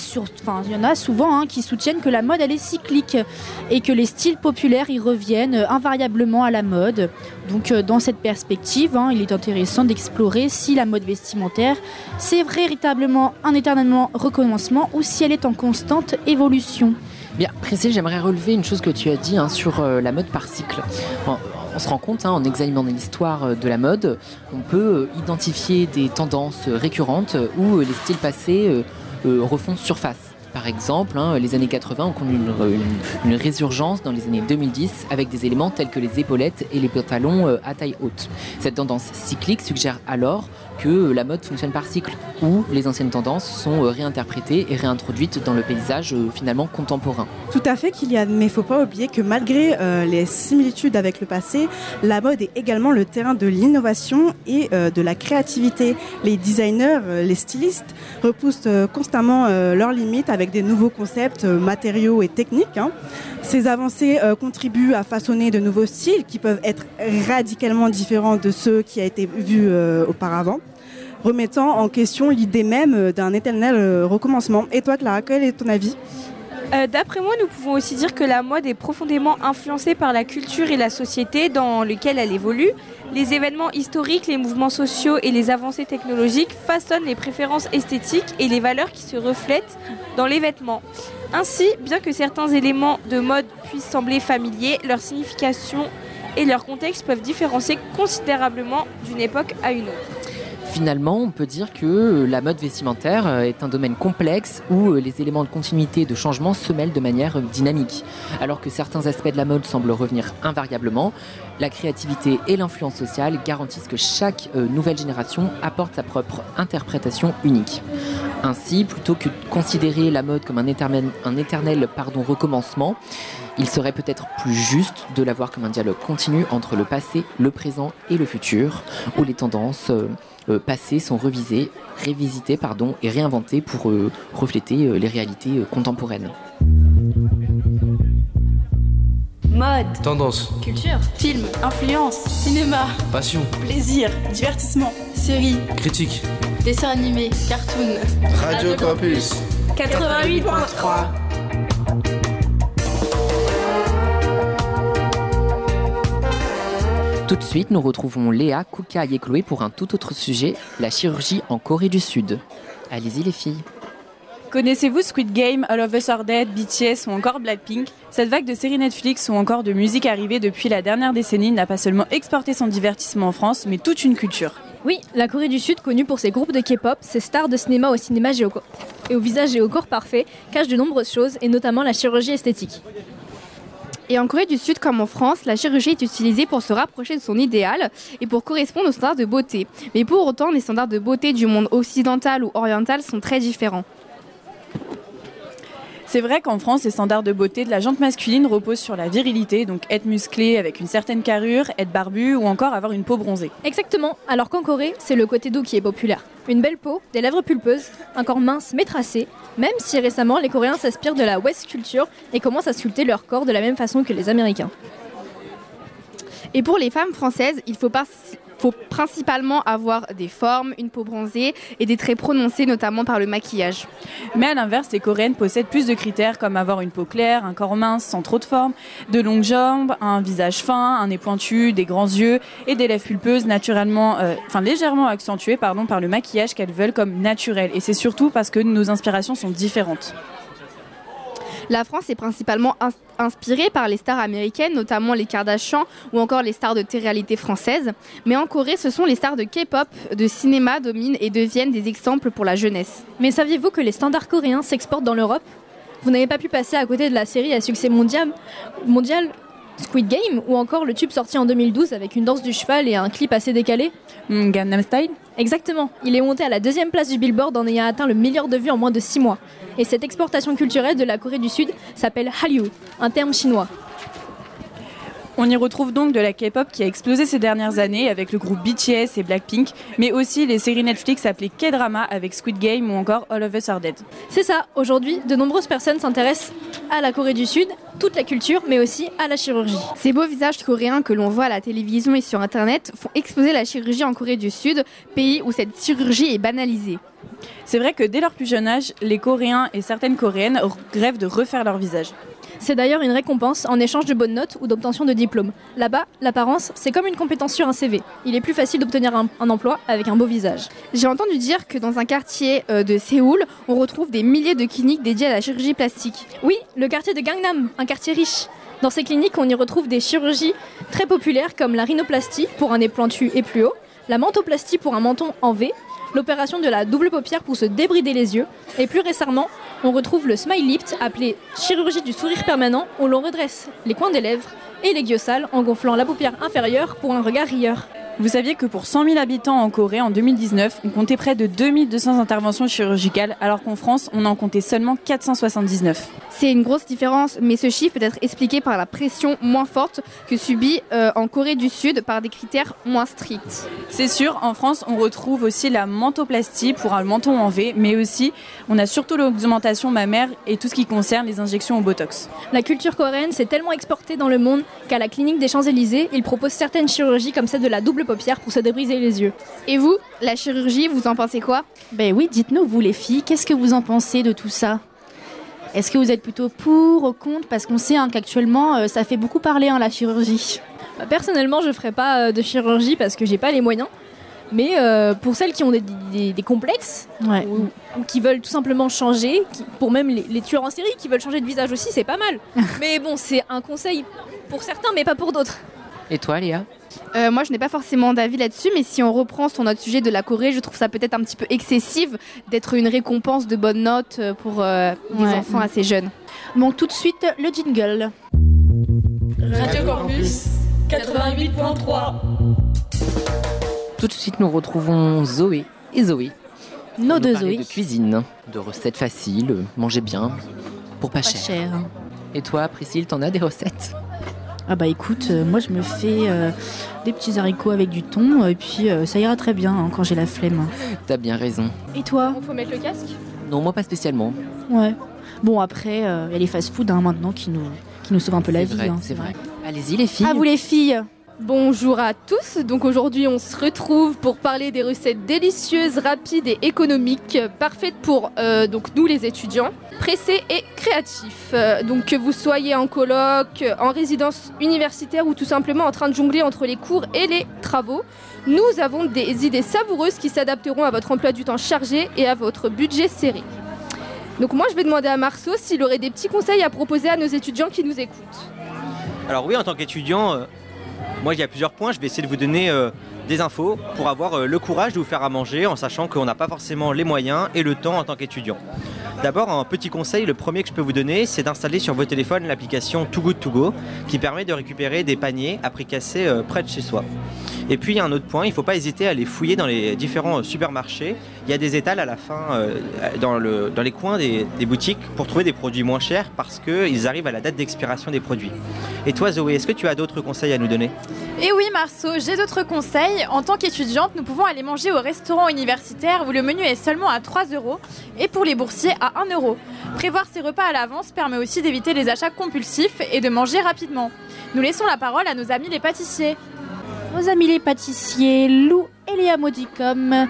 a souvent qui soutiennent que la mode elle est cyclique et que les styles populaires y reviennent invariablement à la mode. Donc dans cette perspective, il est intéressant d'explorer si la mode vestimentaire c'est véritablement un éternel recommencement ou si elle est en constante évolution. Bien, Priscille, j'aimerais relever une chose que tu as dit sur la mode par cycle. On se rend compte, en examinant l'histoire de la mode, on peut identifier des tendances récurrentes où les styles passés refont surface. Par exemple, les années 80 ont connu une résurgence dans les années 2010 avec des éléments tels que les épaulettes et les pantalons à taille haute. Cette tendance cyclique suggère alors que la mode fonctionne par cycle, où les anciennes tendances sont réinterprétées et réintroduites dans le paysage finalement contemporain. Tout à fait, Kylian, mais il ne faut pas oublier que malgré les similitudes avec le passé, la mode est également le terrain de l'innovation et de la créativité. Les designers, les stylistes repoussent constamment leurs limites avec des nouveaux concepts, matériaux et techniques. Ces avancées contribuent à façonner de nouveaux styles qui peuvent être radicalement différents de ceux qui ont été vus auparavant, remettant en question l'idée même d'un éternel recommencement. Et toi, Clara, quel est ton avis ? D'après moi, nous pouvons aussi dire que la mode est profondément influencée par la culture et la société dans laquelle elle évolue. Les événements historiques, les mouvements sociaux et les avancées technologiques façonnent les préférences esthétiques et les valeurs qui se reflètent dans les vêtements. Ainsi, bien que certains éléments de mode puissent sembler familiers, leur signification et leur contexte peuvent différencier considérablement d'une époque à une autre. Finalement, on peut dire que la mode vestimentaire est un domaine complexe où les éléments de continuité et de changement se mêlent de manière dynamique. Alors que certains aspects de la mode semblent revenir invariablement, la créativité et l'influence sociale garantissent que chaque nouvelle génération apporte sa propre interprétation unique. Ainsi, plutôt que de considérer la mode comme un éternel recommencement, il serait peut-être plus juste de la voir comme un dialogue continu entre le passé, le présent et le futur, où les tendances passées sont révisitées et réinventées pour refléter les réalités contemporaines. Mode, tendance, culture, film, influence, cinéma, passion, plaisir, divertissement, séries, critique, dessins animés, cartoon. Radio Campus 88.3. Tout de suite, nous retrouvons Léa, Kouka et Chloé pour un tout autre sujet, la chirurgie en Corée du Sud. Allez-y les filles. Connaissez-vous Squid Game, All of Us Are Dead, BTS ou encore Blackpink ? Cette vague de séries Netflix ou encore de musique arrivée depuis la dernière décennie n'a pas seulement exporté son divertissement en France, mais toute une culture. Oui, la Corée du Sud, connue pour ses groupes de K-pop, ses stars de cinéma et au visage et au corps parfait, cache de nombreuses choses, et notamment la chirurgie esthétique. Et en Corée du Sud, comme en France, la chirurgie est utilisée pour se rapprocher de son idéal et pour correspondre aux standards de beauté. Mais pour autant, les standards de beauté du monde occidental ou oriental sont très différents. C'est vrai qu'en France, les standards de beauté de la gente masculine reposent sur la virilité, donc être musclé avec une certaine carrure, être barbu ou encore avoir une peau bronzée. Exactement, alors qu'en Corée, c'est le côté doux qui est populaire. Une belle peau, des lèvres pulpeuses, un corps mince mais tracé, même si récemment les Coréens s'inspirent de la West culture et commencent à sculpter leur corps de la même façon que les Américains. Et pour les femmes françaises, il faut principalement avoir des formes, une peau bronzée et des traits prononcés, notamment par le maquillage. Mais à l'inverse, les Coréennes possèdent plus de critères comme avoir une peau claire, un corps mince sans trop de forme, de longues jambes, un visage fin, un nez pointu, des grands yeux et des lèvres pulpeuses légèrement accentuées par le maquillage qu'elles veulent comme naturel. Et c'est surtout parce que nos inspirations sont différentes. La France est principalement inspirée par les stars américaines, notamment les Kardashians ou encore les stars de télé-réalité françaises. Mais en Corée, ce sont les stars de K-pop, de cinéma dominent et deviennent des exemples pour la jeunesse. Mais saviez-vous que les standards coréens s'exportent dans l'Europe ? Vous n'avez pas pu passer à côté de la série à succès mondial Squid Game ou encore le tube sorti en 2012 avec une danse du cheval et un clip assez décalé ? Gangnam Style ? Exactement, il est monté à la 2e place du Billboard en ayant atteint le milliard de vues en moins de 6 mois. Et cette exportation culturelle de la Corée du Sud s'appelle Hallyu, un terme chinois. On y retrouve donc de la K-pop qui a explosé ces dernières années avec le groupe BTS et Blackpink, mais aussi les séries Netflix appelées K-drama avec Squid Game ou encore All of Us Are Dead. C'est ça, aujourd'hui, de nombreuses personnes s'intéressent à la Corée du Sud, toute la culture, mais aussi à la chirurgie. Ces beaux visages coréens que l'on voit à la télévision et sur Internet font exploser la chirurgie en Corée du Sud, pays où cette chirurgie est banalisée. C'est vrai que dès leur plus jeune âge, les Coréens et certaines Coréennes rêvent de refaire leur visage. C'est d'ailleurs une récompense en échange de bonnes notes ou d'obtention de diplômes. Là-bas, l'apparence, c'est comme une compétence sur un CV. Il est plus facile d'obtenir un emploi avec un beau visage. J'ai entendu dire que dans un quartier de Séoul, on retrouve des milliers de cliniques dédiées à la chirurgie plastique. Oui, le quartier de Gangnam, un quartier riche. Dans ces cliniques, on y retrouve des chirurgies très populaires comme la rhinoplastie pour un nez pointu et plus haut, la mentoplastie pour un menton en V, l'opération de la double paupière pour se débrider les yeux, et plus récemment, on retrouve le smile lift, appelé chirurgie du sourire permanent, où l'on redresse les coins des lèvres et les gueusales en gonflant la paupière inférieure pour un regard rieur. Vous saviez que pour 100 000 habitants en Corée en 2019, on comptait près de 2200 interventions chirurgicales, alors qu'en France, on en comptait seulement 479. C'est une grosse différence, mais ce chiffre peut être expliqué par la pression moins forte que subit en Corée du Sud par des critères moins stricts. C'est sûr, en France, on retrouve aussi la mentoplastie pour un menton en V, mais aussi, on a surtout l'augmentation mammaire et tout ce qui concerne les injections au Botox. La culture coréenne s'est tellement exportée dans le monde qu'à la clinique des Champs-Élysées, ils proposent certaines chirurgies comme celle de la double paupière pour se débriser les yeux. Et vous, la chirurgie, vous en pensez quoi ? Ben oui, dites-nous, vous les filles, qu'est-ce que vous en pensez de tout ça ? Est-ce que vous êtes plutôt pour ou contre ? Parce qu'on sait qu'actuellement, ça fait beaucoup parler, la chirurgie. Personnellement, je ne ferai pas de chirurgie parce que j'ai pas les moyens. Mais pour celles qui ont des complexes, ouais, ou qui veulent tout simplement changer, pour même les tueurs en série qui veulent changer de visage aussi, c'est pas mal. Mais bon, c'est un conseil pour certains, mais pas pour d'autres. Et toi, Léa ? Moi, je n'ai pas forcément d'avis là-dessus, mais si on reprend sur notre sujet de la Corée, je trouve ça peut-être un petit peu excessif d'être une récompense de bonnes notes pour des enfants assez jeunes. Bon, tout de suite, le jingle. Radio Campus 88.3. Tout de suite, nous retrouvons Zoé et Zoé. Nos deux Zoé. De cuisine, de recettes faciles, manger bien, pour pas cher. Et toi, Priscille, t'en as des recettes ? Ah bah écoute, moi je me fais des petits haricots avec du thon et puis ça ira très bien quand j'ai la flemme. T'as bien raison. Et toi ? Il faut mettre le casque ? Non, moi pas spécialement. Ouais. Bon après, il y a les fast-food maintenant qui nous sauvent un peu la vie. C'est vrai. Allez-y les filles. À vous les filles. Bonjour à tous, donc aujourd'hui on se retrouve pour parler des recettes délicieuses, rapides et économiques, parfaites pour donc nous les étudiants, pressés et créatifs. Donc que vous soyez en coloc, en résidence universitaire ou tout simplement en train de jongler entre les cours et les travaux, nous avons des idées savoureuses qui s'adapteront à votre emploi du temps chargé et à votre budget serré. Donc moi je vais demander à Marceau s'il aurait des petits conseils à proposer à nos étudiants qui nous écoutent. Alors oui, en tant qu'étudiant, moi il y a plusieurs points, je vais essayer de vous donner des infos pour avoir le courage de vous faire à manger en sachant qu'on n'a pas forcément les moyens et le temps en tant qu'étudiant. D'abord, un petit conseil, le premier que je peux vous donner, c'est d'installer sur vos téléphones l'application Too Good To Go qui permet de récupérer des paniers à prix cassé près de chez soi. Et puis il y a un autre point, il ne faut pas hésiter à aller fouiller dans les différents supermarchés. Il y a des étals à la fin dans les coins des boutiques pour trouver des produits moins chers parce qu'ils arrivent à la date d'expiration des produits. Et toi Zoé, est-ce que tu as d'autres conseils à nous donner ? Et oui Marceau, j'ai d'autres conseils. En tant qu'étudiante, nous pouvons aller manger au restaurant universitaire où le menu est seulement à 3 € et pour les boursiers à 1 €. Prévoir ses repas à l'avance permet aussi d'éviter les achats compulsifs et de manger rapidement. Nous laissons la parole à nos amis les pâtissiers. Nos amis les pâtissiers, Lou et Léa Modicom.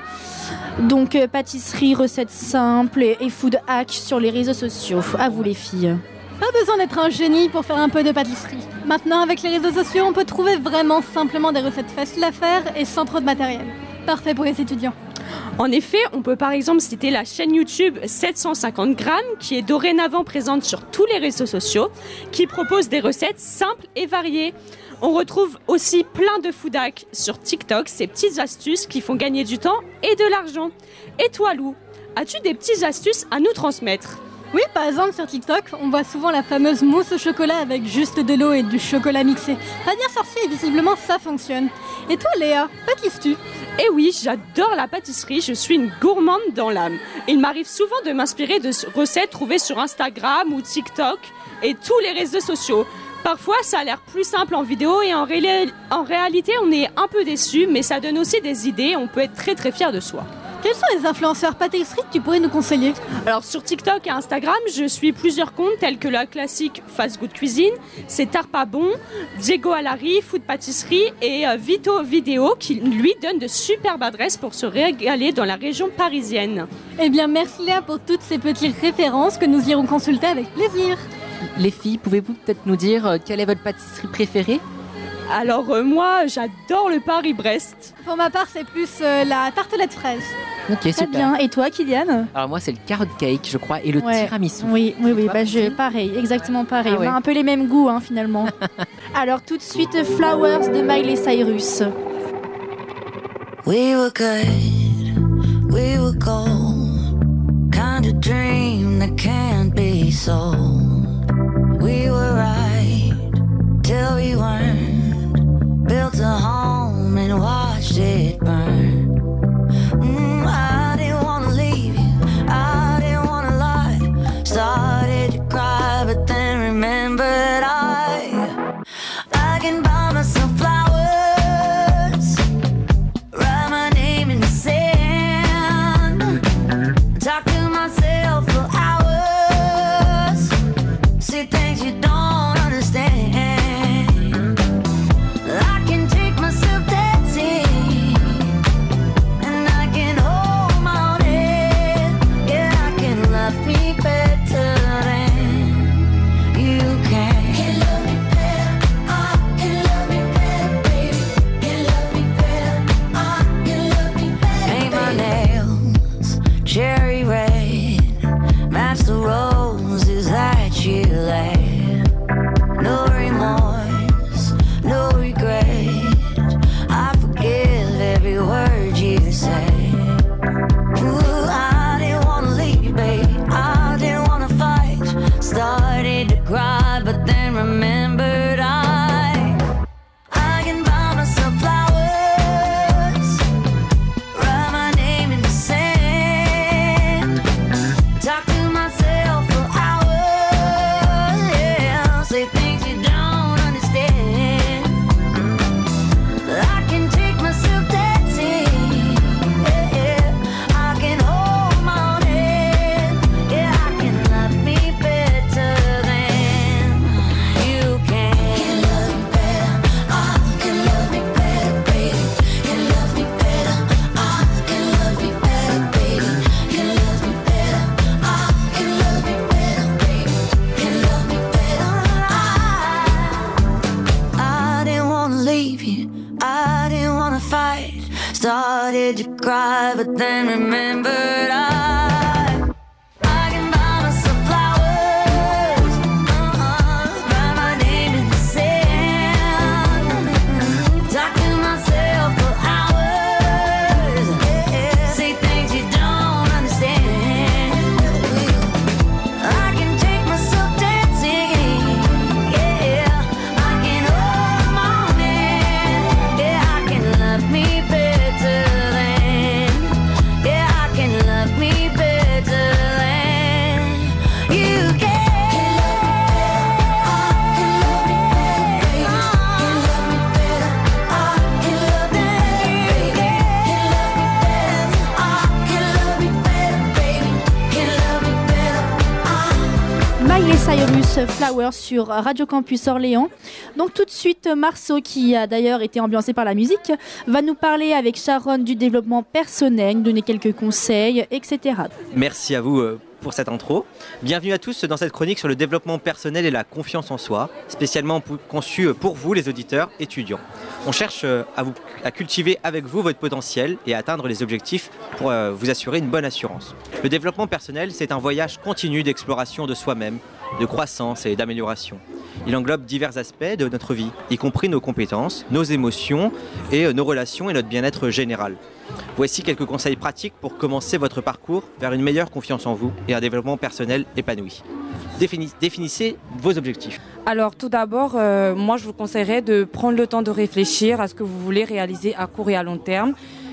Donc pâtisserie, recettes simples et food hack sur les réseaux sociaux. À vous les filles. Pas besoin d'être un génie pour faire un peu de pâtisserie. Maintenant, avec les réseaux sociaux, on peut trouver vraiment simplement des recettes faciles à faire et sans trop de matériel. Parfait pour les étudiants. En effet, on peut par exemple citer la chaîne YouTube 750 grammes qui est dorénavant présente sur tous les réseaux sociaux, qui propose des recettes simples et variées. On retrouve aussi plein de food hacks sur TikTok, ces petites astuces qui font gagner du temps et de l'argent. Et toi Lou, as-tu des petites astuces à nous transmettre ? Oui, par exemple sur TikTok, on voit souvent la fameuse mousse au chocolat avec juste de l'eau et du chocolat mixé. Pas bien sorti et visiblement ça fonctionne. Et toi Léa, pâtisses-tu ? Eh oui, j'adore la pâtisserie, je suis une gourmande dans l'âme. Il m'arrive souvent de m'inspirer de recettes trouvées sur Instagram ou TikTok et tous les réseaux sociaux. Parfois, ça a l'air plus simple en vidéo et en réalité, on est un peu déçu, mais ça donne aussi des idées. On peut être très très fier de soi. Quels sont les influenceurs pâtisserie que tu pourrais nous conseiller? Alors sur TikTok et Instagram, je suis plusieurs comptes tels que la classique Fast Good Cuisine, c'est Tarpa Bon, Diego Alari, Food Pâtisserie et Vito Vidéo qui lui donne de superbes adresses pour se régaler dans la région parisienne. Eh bien merci Léa pour toutes ces petites références que nous irons consulter avec plaisir. Les filles, pouvez-vous peut-être nous dire quelle est votre pâtisserie préférée? Alors moi, j'adore le Paris-Brest. Pour ma part, c'est plus la tartelette fraise. Ok, Très super. bien. Et toi, Kylian? Alors moi, c'est le carrot cake, je crois, et le tiramisu. Oui, pareil, exactement pareil. Ah ouais. On a un peu les mêmes goûts, finalement. Alors tout de suite, Flowers de Miley Cyrus. We were good, we were gold, kind of dream that can't be sold. We were right till we weren't, built a home and watched it burn. I didn't wanna leave you, I didn't wanna lie, started to cry but then remembered I can buy myself flowers, write my name in the sand, talk to myself for hours, see things you don't understand. I can take myself dancing, and I can hold my own head. Yeah, I can love me better than you can. Can love me better, I can love me better, baby. Can love me better, I can love me better. Paint my nails cherry red, match the roses that you laid. No remorse, no regret, I forgive every word you say. Ooh, I didn't wanna leave, babe, I didn't wanna fight, started to cry but then remembered I can buy myself flowers, write my name in the sand, talk to myself for hours, yeah, say things you don't understand. I can take myself dancing, yeah, I can hold my own head, yeah, I can love me better than you can. Can love me better, I can love me better, baby. Can love me better, I can love me better, baby. Can love me better, I can love me better, baby. Can love me better, I didn't wanna leave you, I didn't wanna fight, started to cry but then remembered I can buy myself flowers, write my name in the sand, talk to myself for hours, say things you don't understand. I can take myself dancing, yeah, I can hold my own hand, yeah, I can love me better than, yeah, I can love me better than you can. Miley Cyrus, Flowers sur Radio Campus Orléans. Donc tout de suite, Marceau, qui a d'ailleurs été ambiancé par la musique, va nous parler avec Sharon du développement personnel, nous donner quelques conseils, etc. Merci à vous pour cette intro. Bienvenue à tous dans cette chronique sur le développement personnel et la confiance en soi, spécialement conçue pour vous, les auditeurs étudiants. On cherche à cultiver avec vous votre potentiel et à atteindre les objectifs pour vous assurer une bonne assurance. Le développement personnel, c'est un voyage continu d'exploration de soi-même, de croissance et d'amélioration. Il englobe divers aspects de notre vie, y compris nos compétences, nos émotions et nos relations et notre bien-être général. Voici quelques conseils pratiques pour commencer votre parcours vers une meilleure confiance en vous et un développement personnel épanoui. Définissez vos objectifs. Alors tout d'abord, moi je vous conseillerais de prendre le temps de réfléchir à ce que vous voulez réaliser à court et à long terme.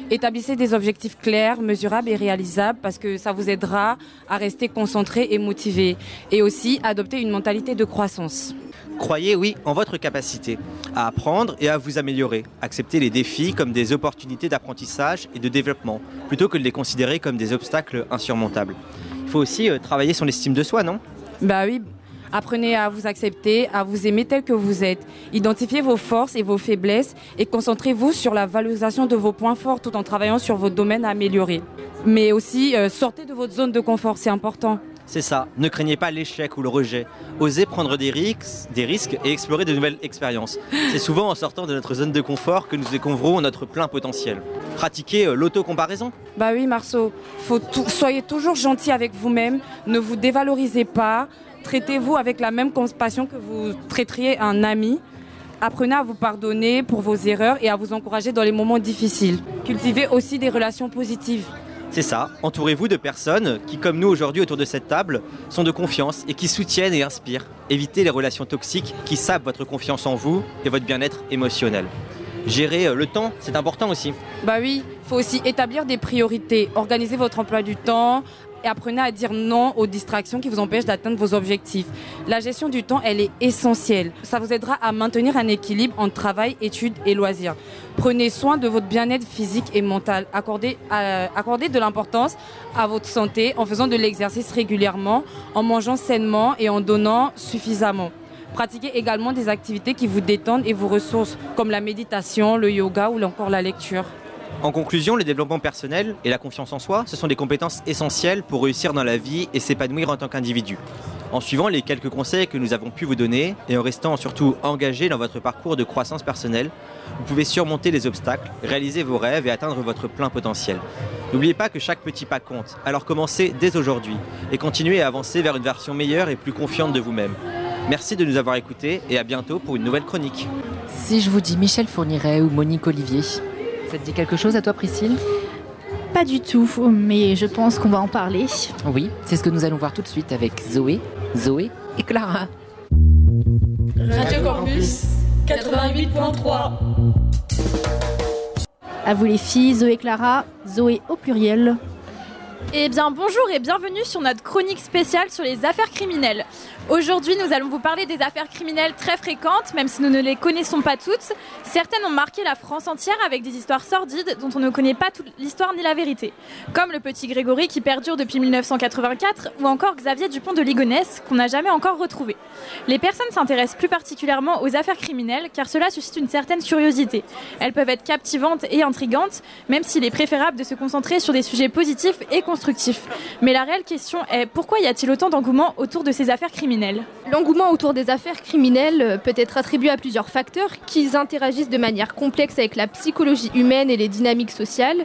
Établissez des objectifs clairs, mesurables et réalisables parce que ça vous aidera à rester concentré et motivé. Et aussi, adopter une mentalité de croissance. Croyez, oui, en votre capacité à apprendre et à vous améliorer. Acceptez les défis comme des opportunités d'apprentissage et de développement, plutôt que de les considérer comme des obstacles insurmontables. Il faut aussi travailler son estime de soi, non ? Bah oui, apprenez à vous accepter, à vous aimer tel que vous êtes. Identifiez vos forces et vos faiblesses et concentrez-vous sur la valorisation de vos points forts tout en travaillant sur vos domaines à améliorer. Mais aussi, sortez de votre zone de confort, c'est important. C'est ça, ne craignez pas l'échec ou le rejet. Osez prendre des risques et explorer de nouvelles expériences. C'est souvent en sortant de notre zone de confort que nous découvrons notre plein potentiel. Pratiquez l'autocomparaison. Bah oui Marceau, soyez toujours gentil avec vous-même, ne vous dévalorisez pas, traitez-vous avec la même compassion que vous traiteriez un ami. Apprenez à vous pardonner pour vos erreurs et à vous encourager dans les moments difficiles. Cultivez aussi des relations positives. C'est ça, entourez-vous de personnes qui, comme nous aujourd'hui autour de cette table, sont de confiance et qui soutiennent et inspirent. Évitez les relations toxiques qui sapent votre confiance en vous et votre bien-être émotionnel. Gérer le temps, c'est important aussi. Bah oui, il faut aussi établir des priorités, organiser votre emploi du temps et apprenez à dire non aux distractions qui vous empêchent d'atteindre vos objectifs. La gestion du temps, elle est essentielle. Ça vous aidera à maintenir un équilibre entre travail, études et loisirs. Prenez soin de votre bien-être physique et mental. Accordez de l'importance à votre santé en faisant de l'exercice régulièrement, en mangeant sainement et en donnant suffisamment. Pratiquez également des activités qui vous détendent et vous ressourcent, comme la méditation, le yoga ou encore la lecture. En conclusion, le développement personnel et la confiance en soi, ce sont des compétences essentielles pour réussir dans la vie et s'épanouir en tant qu'individu. En suivant les quelques conseils que nous avons pu vous donner et en restant surtout engagé dans votre parcours de croissance personnelle, vous pouvez surmonter les obstacles, réaliser vos rêves et atteindre votre plein potentiel. N'oubliez pas que chaque petit pas compte, alors commencez dès aujourd'hui et continuez à avancer vers une version meilleure et plus confiante de vous-même. Merci de nous avoir écoutés et à bientôt pour une nouvelle chronique. Si je vous dis Michel Fourniret ou Monique Olivier, ça te dit quelque chose à toi, Priscille ? Pas du tout, mais je pense qu'on va en parler. Oui, c'est ce que nous allons voir tout de suite avec Zoé et Clara. Radio Campus 88.3. À vous les filles, Zoé et Clara, Zoé au pluriel. Eh bien bonjour et bienvenue sur notre chronique spéciale sur les affaires criminelles. Aujourd'hui, nous allons vous parler des affaires criminelles très fréquentes, même si nous ne les connaissons pas toutes. Certaines ont marqué la France entière avec des histoires sordides dont on ne connaît pas toute l'histoire ni la vérité. Comme le petit Grégory qui perdure depuis 1984 ou encore Xavier Dupont de Ligonnès qu'on n'a jamais encore retrouvé. Les personnes s'intéressent plus particulièrement aux affaires criminelles car cela suscite une certaine curiosité. Elles peuvent être captivantes et intrigantes, même s'il est préférable de se concentrer sur des sujets positifs et constructifs. Mais la réelle question est pourquoi y a-t-il autant d'engouement autour de ces affaires criminelles ? L'engouement autour des affaires criminelles peut être attribué à plusieurs facteurs qui interagissent de manière complexe avec la psychologie humaine et les dynamiques sociales.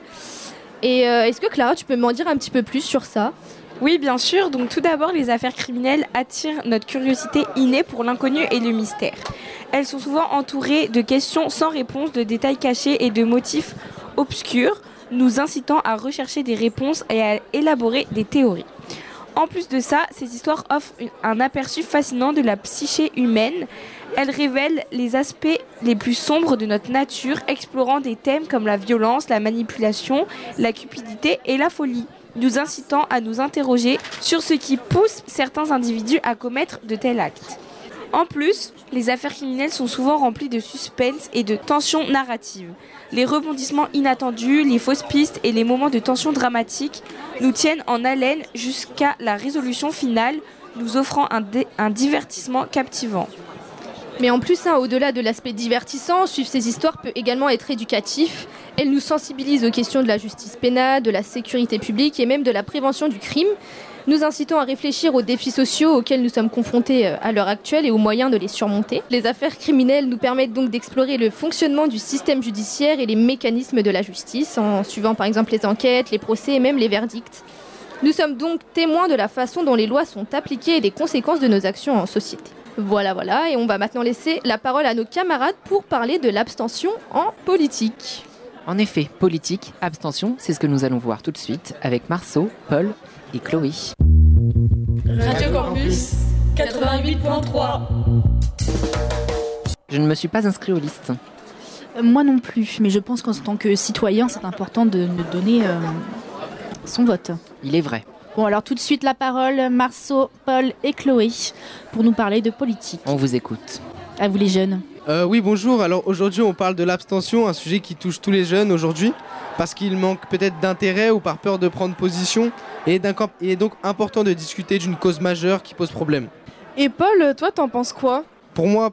Et est-ce que Clara, tu peux m'en dire un petit peu plus sur ça ? Oui, bien sûr. Donc tout d'abord, les affaires criminelles attirent notre curiosité innée pour l'inconnu et le mystère. Elles sont souvent entourées de questions sans réponse, de détails cachés et de motifs obscurs, nous incitant à rechercher des réponses et à élaborer des théories. En plus de ça, ces histoires offrent un aperçu fascinant de la psyché humaine. Elles révèlent les aspects les plus sombres de notre nature, explorant des thèmes comme la violence, la manipulation, la cupidité et la folie, nous incitant à nous interroger sur ce qui pousse certains individus à commettre de tels actes. En plus, les affaires criminelles sont souvent remplies de suspense et de tensions narratives. Les rebondissements inattendus, les fausses pistes et les moments de tension dramatique nous tiennent en haleine jusqu'à la résolution finale, nous offrant un divertissement captivant. Mais en plus, au-delà de l'aspect divertissant, suivre ces histoires peut également être éducatif. Elles nous sensibilisent aux questions de la justice pénale, de la sécurité publique et même de la prévention du crime, nous incitant à réfléchir aux défis sociaux auxquels nous sommes confrontés à l'heure actuelle et aux moyens de les surmonter. Les affaires criminelles nous permettent donc d'explorer le fonctionnement du système judiciaire et les mécanismes de la justice, en suivant par exemple les enquêtes, les procès et même les verdicts. Nous sommes donc témoins de la façon dont les lois sont appliquées et des conséquences de nos actions en société. Voilà, et on va maintenant laisser la parole à nos camarades pour parler de l'abstention en politique. En effet, politique, abstention, c'est ce que nous allons voir tout de suite avec Marceau, Paul et Chloé. Radio Campus 88.3. Je ne me suis pas inscrit aux listes. Moi non plus, mais je pense qu'en tant que citoyen, c'est important de donner son vote. Il est vrai. Bon, alors tout de suite la parole, Marceau, Paul et Chloé, pour nous parler de politique. On vous écoute. À vous les jeunes. Oui, bonjour. Alors aujourd'hui, on parle de l'abstention, un sujet qui touche tous les jeunes aujourd'hui, parce qu'il manque peut-être d'intérêt ou par peur de prendre position. Et il est donc important de discuter d'une cause majeure qui pose problème. Et Paul, toi, t'en penses quoi ? Pour moi,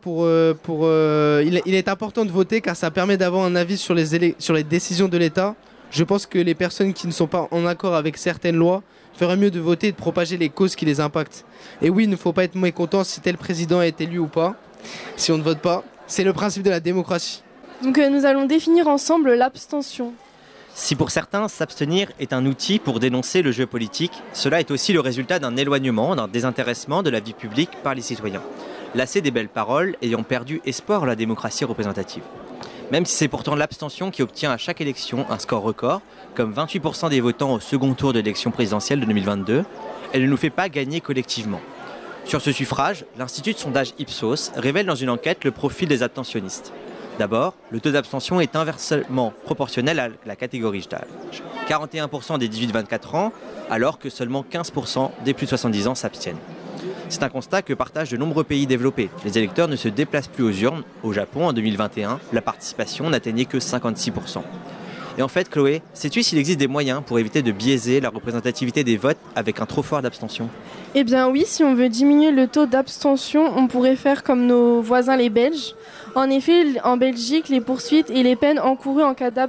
il est important de voter car ça permet d'avoir un avis sur les décisions de l'État. Je pense que les personnes qui ne sont pas en accord avec certaines lois feraient mieux de voter et de propager les causes qui les impactent. Et oui, il ne faut pas être mécontent si tel président est élu ou pas, si on ne vote pas. C'est le principe de la démocratie. Donc nous allons définir ensemble l'abstention. Si pour certains, s'abstenir est un outil pour dénoncer le jeu politique, cela est aussi le résultat d'un éloignement, d'un désintéressement de la vie publique par les citoyens. Lassés des belles paroles, ayant perdu espoir en la démocratie représentative. Même si c'est pourtant l'abstention qui obtient à chaque élection un score record, comme 28% des votants au second tour de l'élection présidentielle de 2022, elle ne nous fait pas gagner collectivement. Sur ce suffrage, l'Institut de sondage Ipsos révèle dans une enquête le profil des abstentionnistes. D'abord, le taux d'abstention est inversement proportionnel à la catégorie d'âge. 41% des 18-24 ans, alors que seulement 15% des plus de 70 ans s'abstiennent. C'est un constat que partagent de nombreux pays développés. Les électeurs ne se déplacent plus aux urnes. Au Japon, en 2021, la participation n'atteignait que 56%. Et en fait, Chloé, sais-tu s'il existe des moyens pour éviter de biaiser la représentativité des votes avec un trop fort d'abstention ? Eh bien oui, si on veut diminuer le taux d'abstention, on pourrait faire comme nos voisins les Belges. En effet, en Belgique, les poursuites et les peines encourues en cas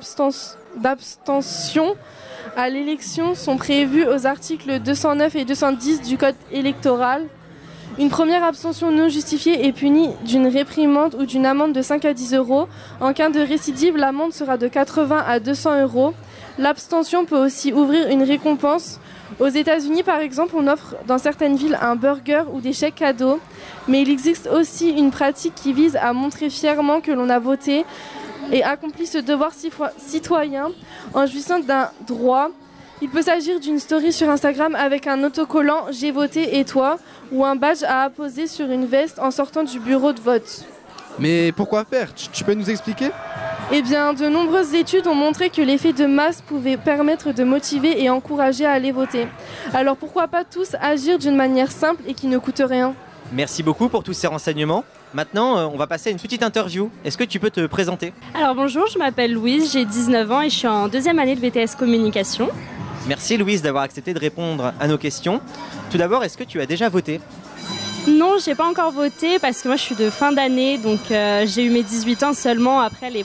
d'abstention à l'élection sont prévues aux articles 209 et 210 du Code électoral. Une première abstention non justifiée est punie d'une réprimande ou d'une amende de 5 à 10 euros. En cas de récidive, l'amende sera de 80 à 200 euros. L'abstention peut aussi ouvrir une récompense. Aux États-Unis, par exemple, on offre dans certaines villes un burger ou des chèques cadeaux. Mais il existe aussi une pratique qui vise à montrer fièrement que l'on a voté et accompli ce devoir citoyen en jouissant d'un droit. Il peut s'agir d'une story sur Instagram avec un autocollant « J'ai voté et toi » ou un badge à apposer sur une veste en sortant du bureau de vote. Mais pourquoi faire ? Tu peux nous expliquer ? Eh bien, de nombreuses études ont montré que l'effet de masse pouvait permettre de motiver et encourager à aller voter. Alors pourquoi pas tous agir d'une manière simple et qui ne coûte rien ? Merci beaucoup pour tous ces renseignements. Maintenant, on va passer à une petite interview. Est-ce que tu peux te présenter ? Alors bonjour, je m'appelle Louise, j'ai 19 ans et je suis en deuxième année de BTS Communication. Merci Louise d'avoir accepté de répondre à nos questions. Tout d'abord, est-ce que tu as déjà voté ? Non, j'ai pas encore voté parce que moi je suis de fin d'année, donc j'ai eu mes 18 ans seulement après les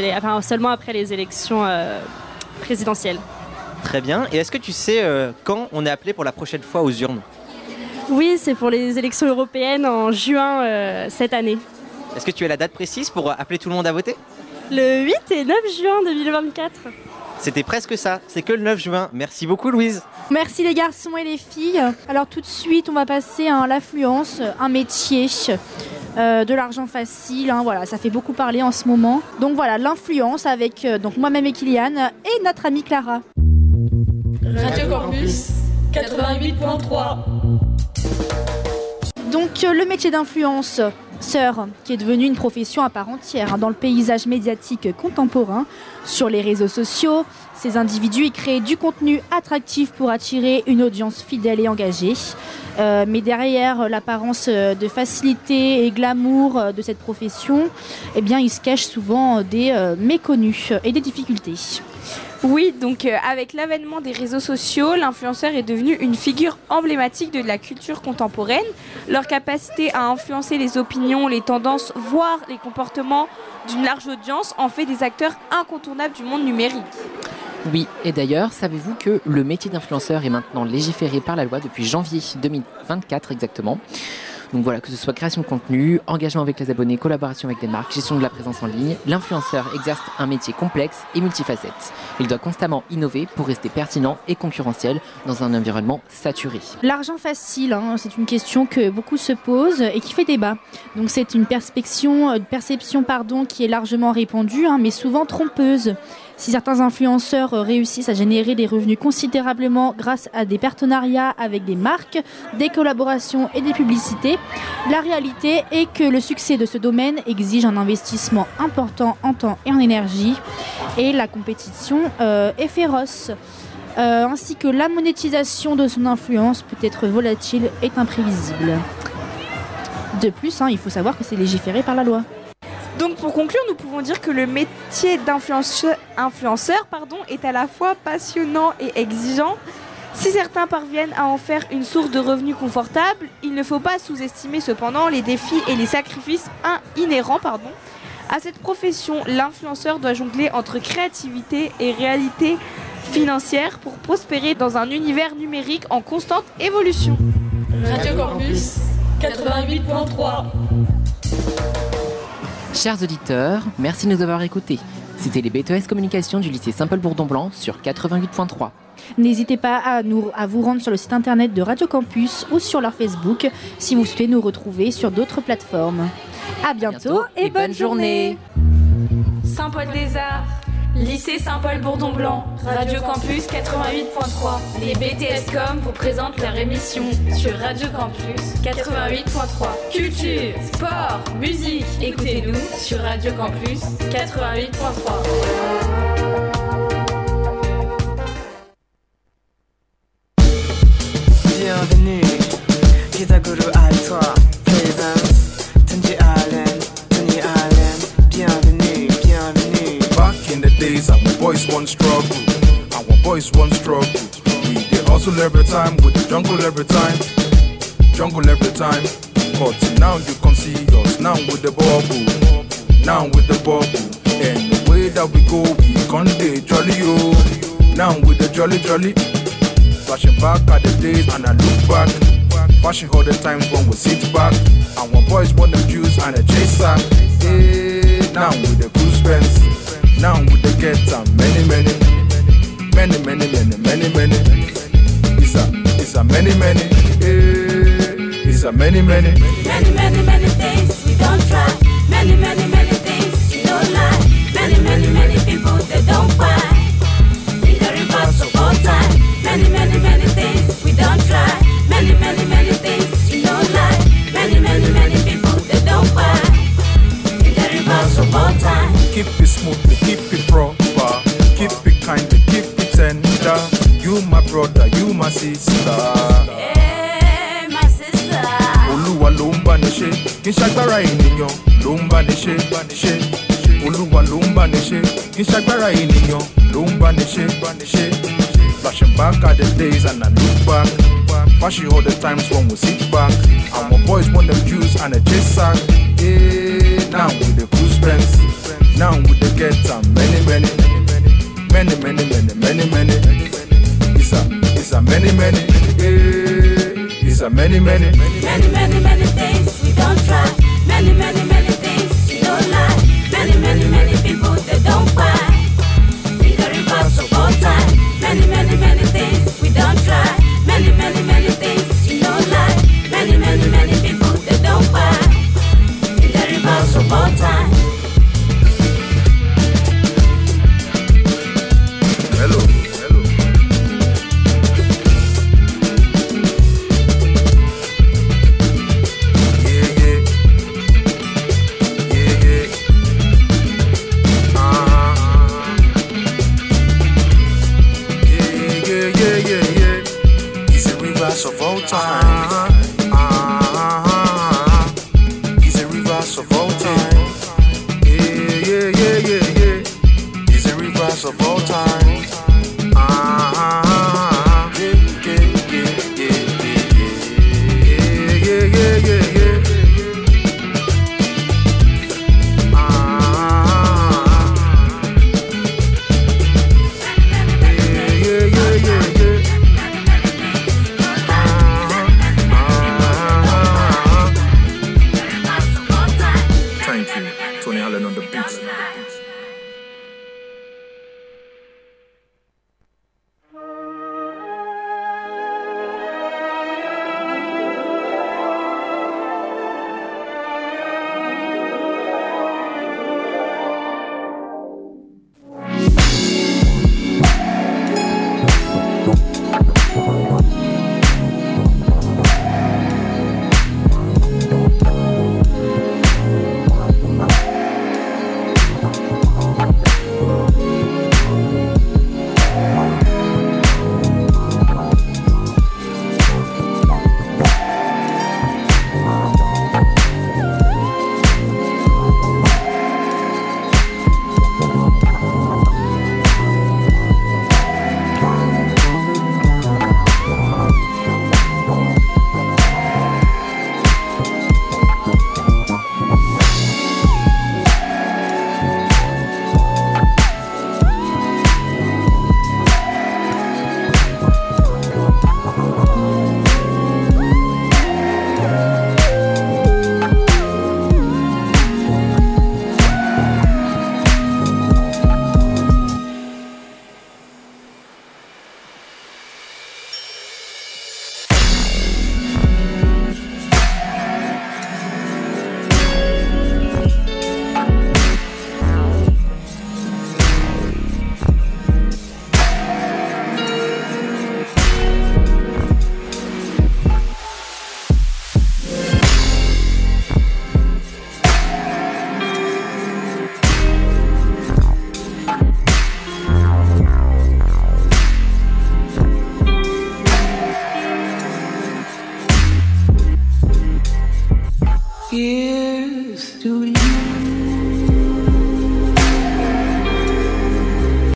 élections présidentielles. Très bien. Et est-ce que tu sais quand on est appelé pour la prochaine fois aux urnes ? Oui, c'est pour les élections européennes en juin cette année. Est-ce que tu as la date précise pour appeler tout le monde à voter ? Le 8 et 9 juin 2024. C'était presque ça, c'est que le 9 juin. Merci beaucoup Louise. Merci les garçons et les filles. Alors tout de suite, on va passer à l'affluence, un métier, de l'argent facile. Voilà, ça fait beaucoup parler en ce moment. Donc voilà, l'influence avec donc moi-même et Kylian et notre amie Clara. Radio Campus 88.3. Donc le métier d'influenceur, qui est devenu une profession à part entière dans le paysage médiatique contemporain. Sur les réseaux sociaux, ces individus y créent du contenu attractif pour attirer une audience fidèle et engagée. Mais derrière l'apparence de facilité et glamour de cette profession, eh bien, il se cache souvent des méconnus et des difficultés. Oui, donc avec l'avènement des réseaux sociaux, l'influenceur est devenu une figure emblématique de la culture contemporaine. Leur capacité à influencer les opinions, les tendances, voire les comportements d'une large audience en fait des acteurs incontournables du monde numérique. Oui, et d'ailleurs, savez-vous que le métier d'influenceur est maintenant légiféré par la loi depuis janvier 2024 exactement. Donc voilà, que ce soit création de contenu, engagement avec les abonnés, collaboration avec des marques, gestion de la présence en ligne, l'influenceur exerce un métier complexe et multifacette. Il doit constamment innover pour rester pertinent et concurrentiel dans un environnement saturé. L'argent facile, c'est une question que beaucoup se posent et qui fait débat. Donc c'est une perception qui est largement répandue, mais souvent trompeuse. Si certains influenceurs réussissent à générer des revenus considérablement grâce à des partenariats avec des marques, des collaborations et des publicités, la réalité est que le succès de ce domaine exige un investissement important en temps et en énergie et la compétition est féroce. Ainsi que la monétisation de son influence peut être volatile et imprévisible. De plus, il faut savoir que c'est légiféré par la loi. Donc pour conclure, nous pouvons dire que le métier d'influenceur est à la fois passionnant et exigeant. Si certains parviennent à en faire une source de revenus confortable, il ne faut pas sous-estimer cependant les défis et les sacrifices inhérents. À cette profession, l'influenceur doit jongler entre créativité et réalité financière pour prospérer dans un univers numérique en constante évolution. Radio Campus 88.3. Chers auditeurs, merci de nous avoir écoutés. C'était les BTS Communication du lycée Saint-Paul-Bourdon-Blanc sur 88.3. N'hésitez pas à vous rendre sur le site internet de Radio Campus ou sur leur Facebook si vous souhaitez nous retrouver sur d'autres plateformes. À bientôt et bonne journée. Saint-Paul-des-Arts, lycée Saint-Paul-Bourdon-Blanc, Radio Campus 88.3. Les BTS Com vous présentent leur émission sur Radio Campus 88.3. Culture, sport, musique, écoutez-nous sur Radio Campus 88.3. Bienvenue, Kitaguru Aitwa, présence, Tunji Allen, Tony Allen, bienvenue, bienvenue. Back in the days, our boys won't struggle, our boys won't struggle. We did hustle every time, with the jungle every time, But now you can see us, now with the bubble, And the way that we go, we can't dey jolly, oh. Now with the jolly. Flashing back at the days and I look back. Flashing all the times when we sit back. And when boys want the juice and a chaser. Hey, now with the cruise pens. Now with the get and many. It's a many. Hey, it's a many. Many things we don't try. Many things we don't lie. Many people that don't buy. In the reverse of all time. Many things we don't try. Many things we don't lie. Many people that don't buy. In the reverse of all time. Keep it smooth, keep it proper. Keep it kind, keep it tender. You my brother, you my sister. Hey, my sister. Oluwa ló ń bá ní ṣe, kì í ṣagbára ènìyàn ló ń bá ní ṣe. Olúwa ló ń bá ní ṣe, kì í ṣagbára ènìyàn ló ń bá ní ṣe. Flashing back at the days and I look back. Flashing all the times when we sit back. And my boys want them juice and a chase sack. Hey, now with the cruise pens. Now with the get and many. It's a many. Hey, it's a many. Many things we don't try. Many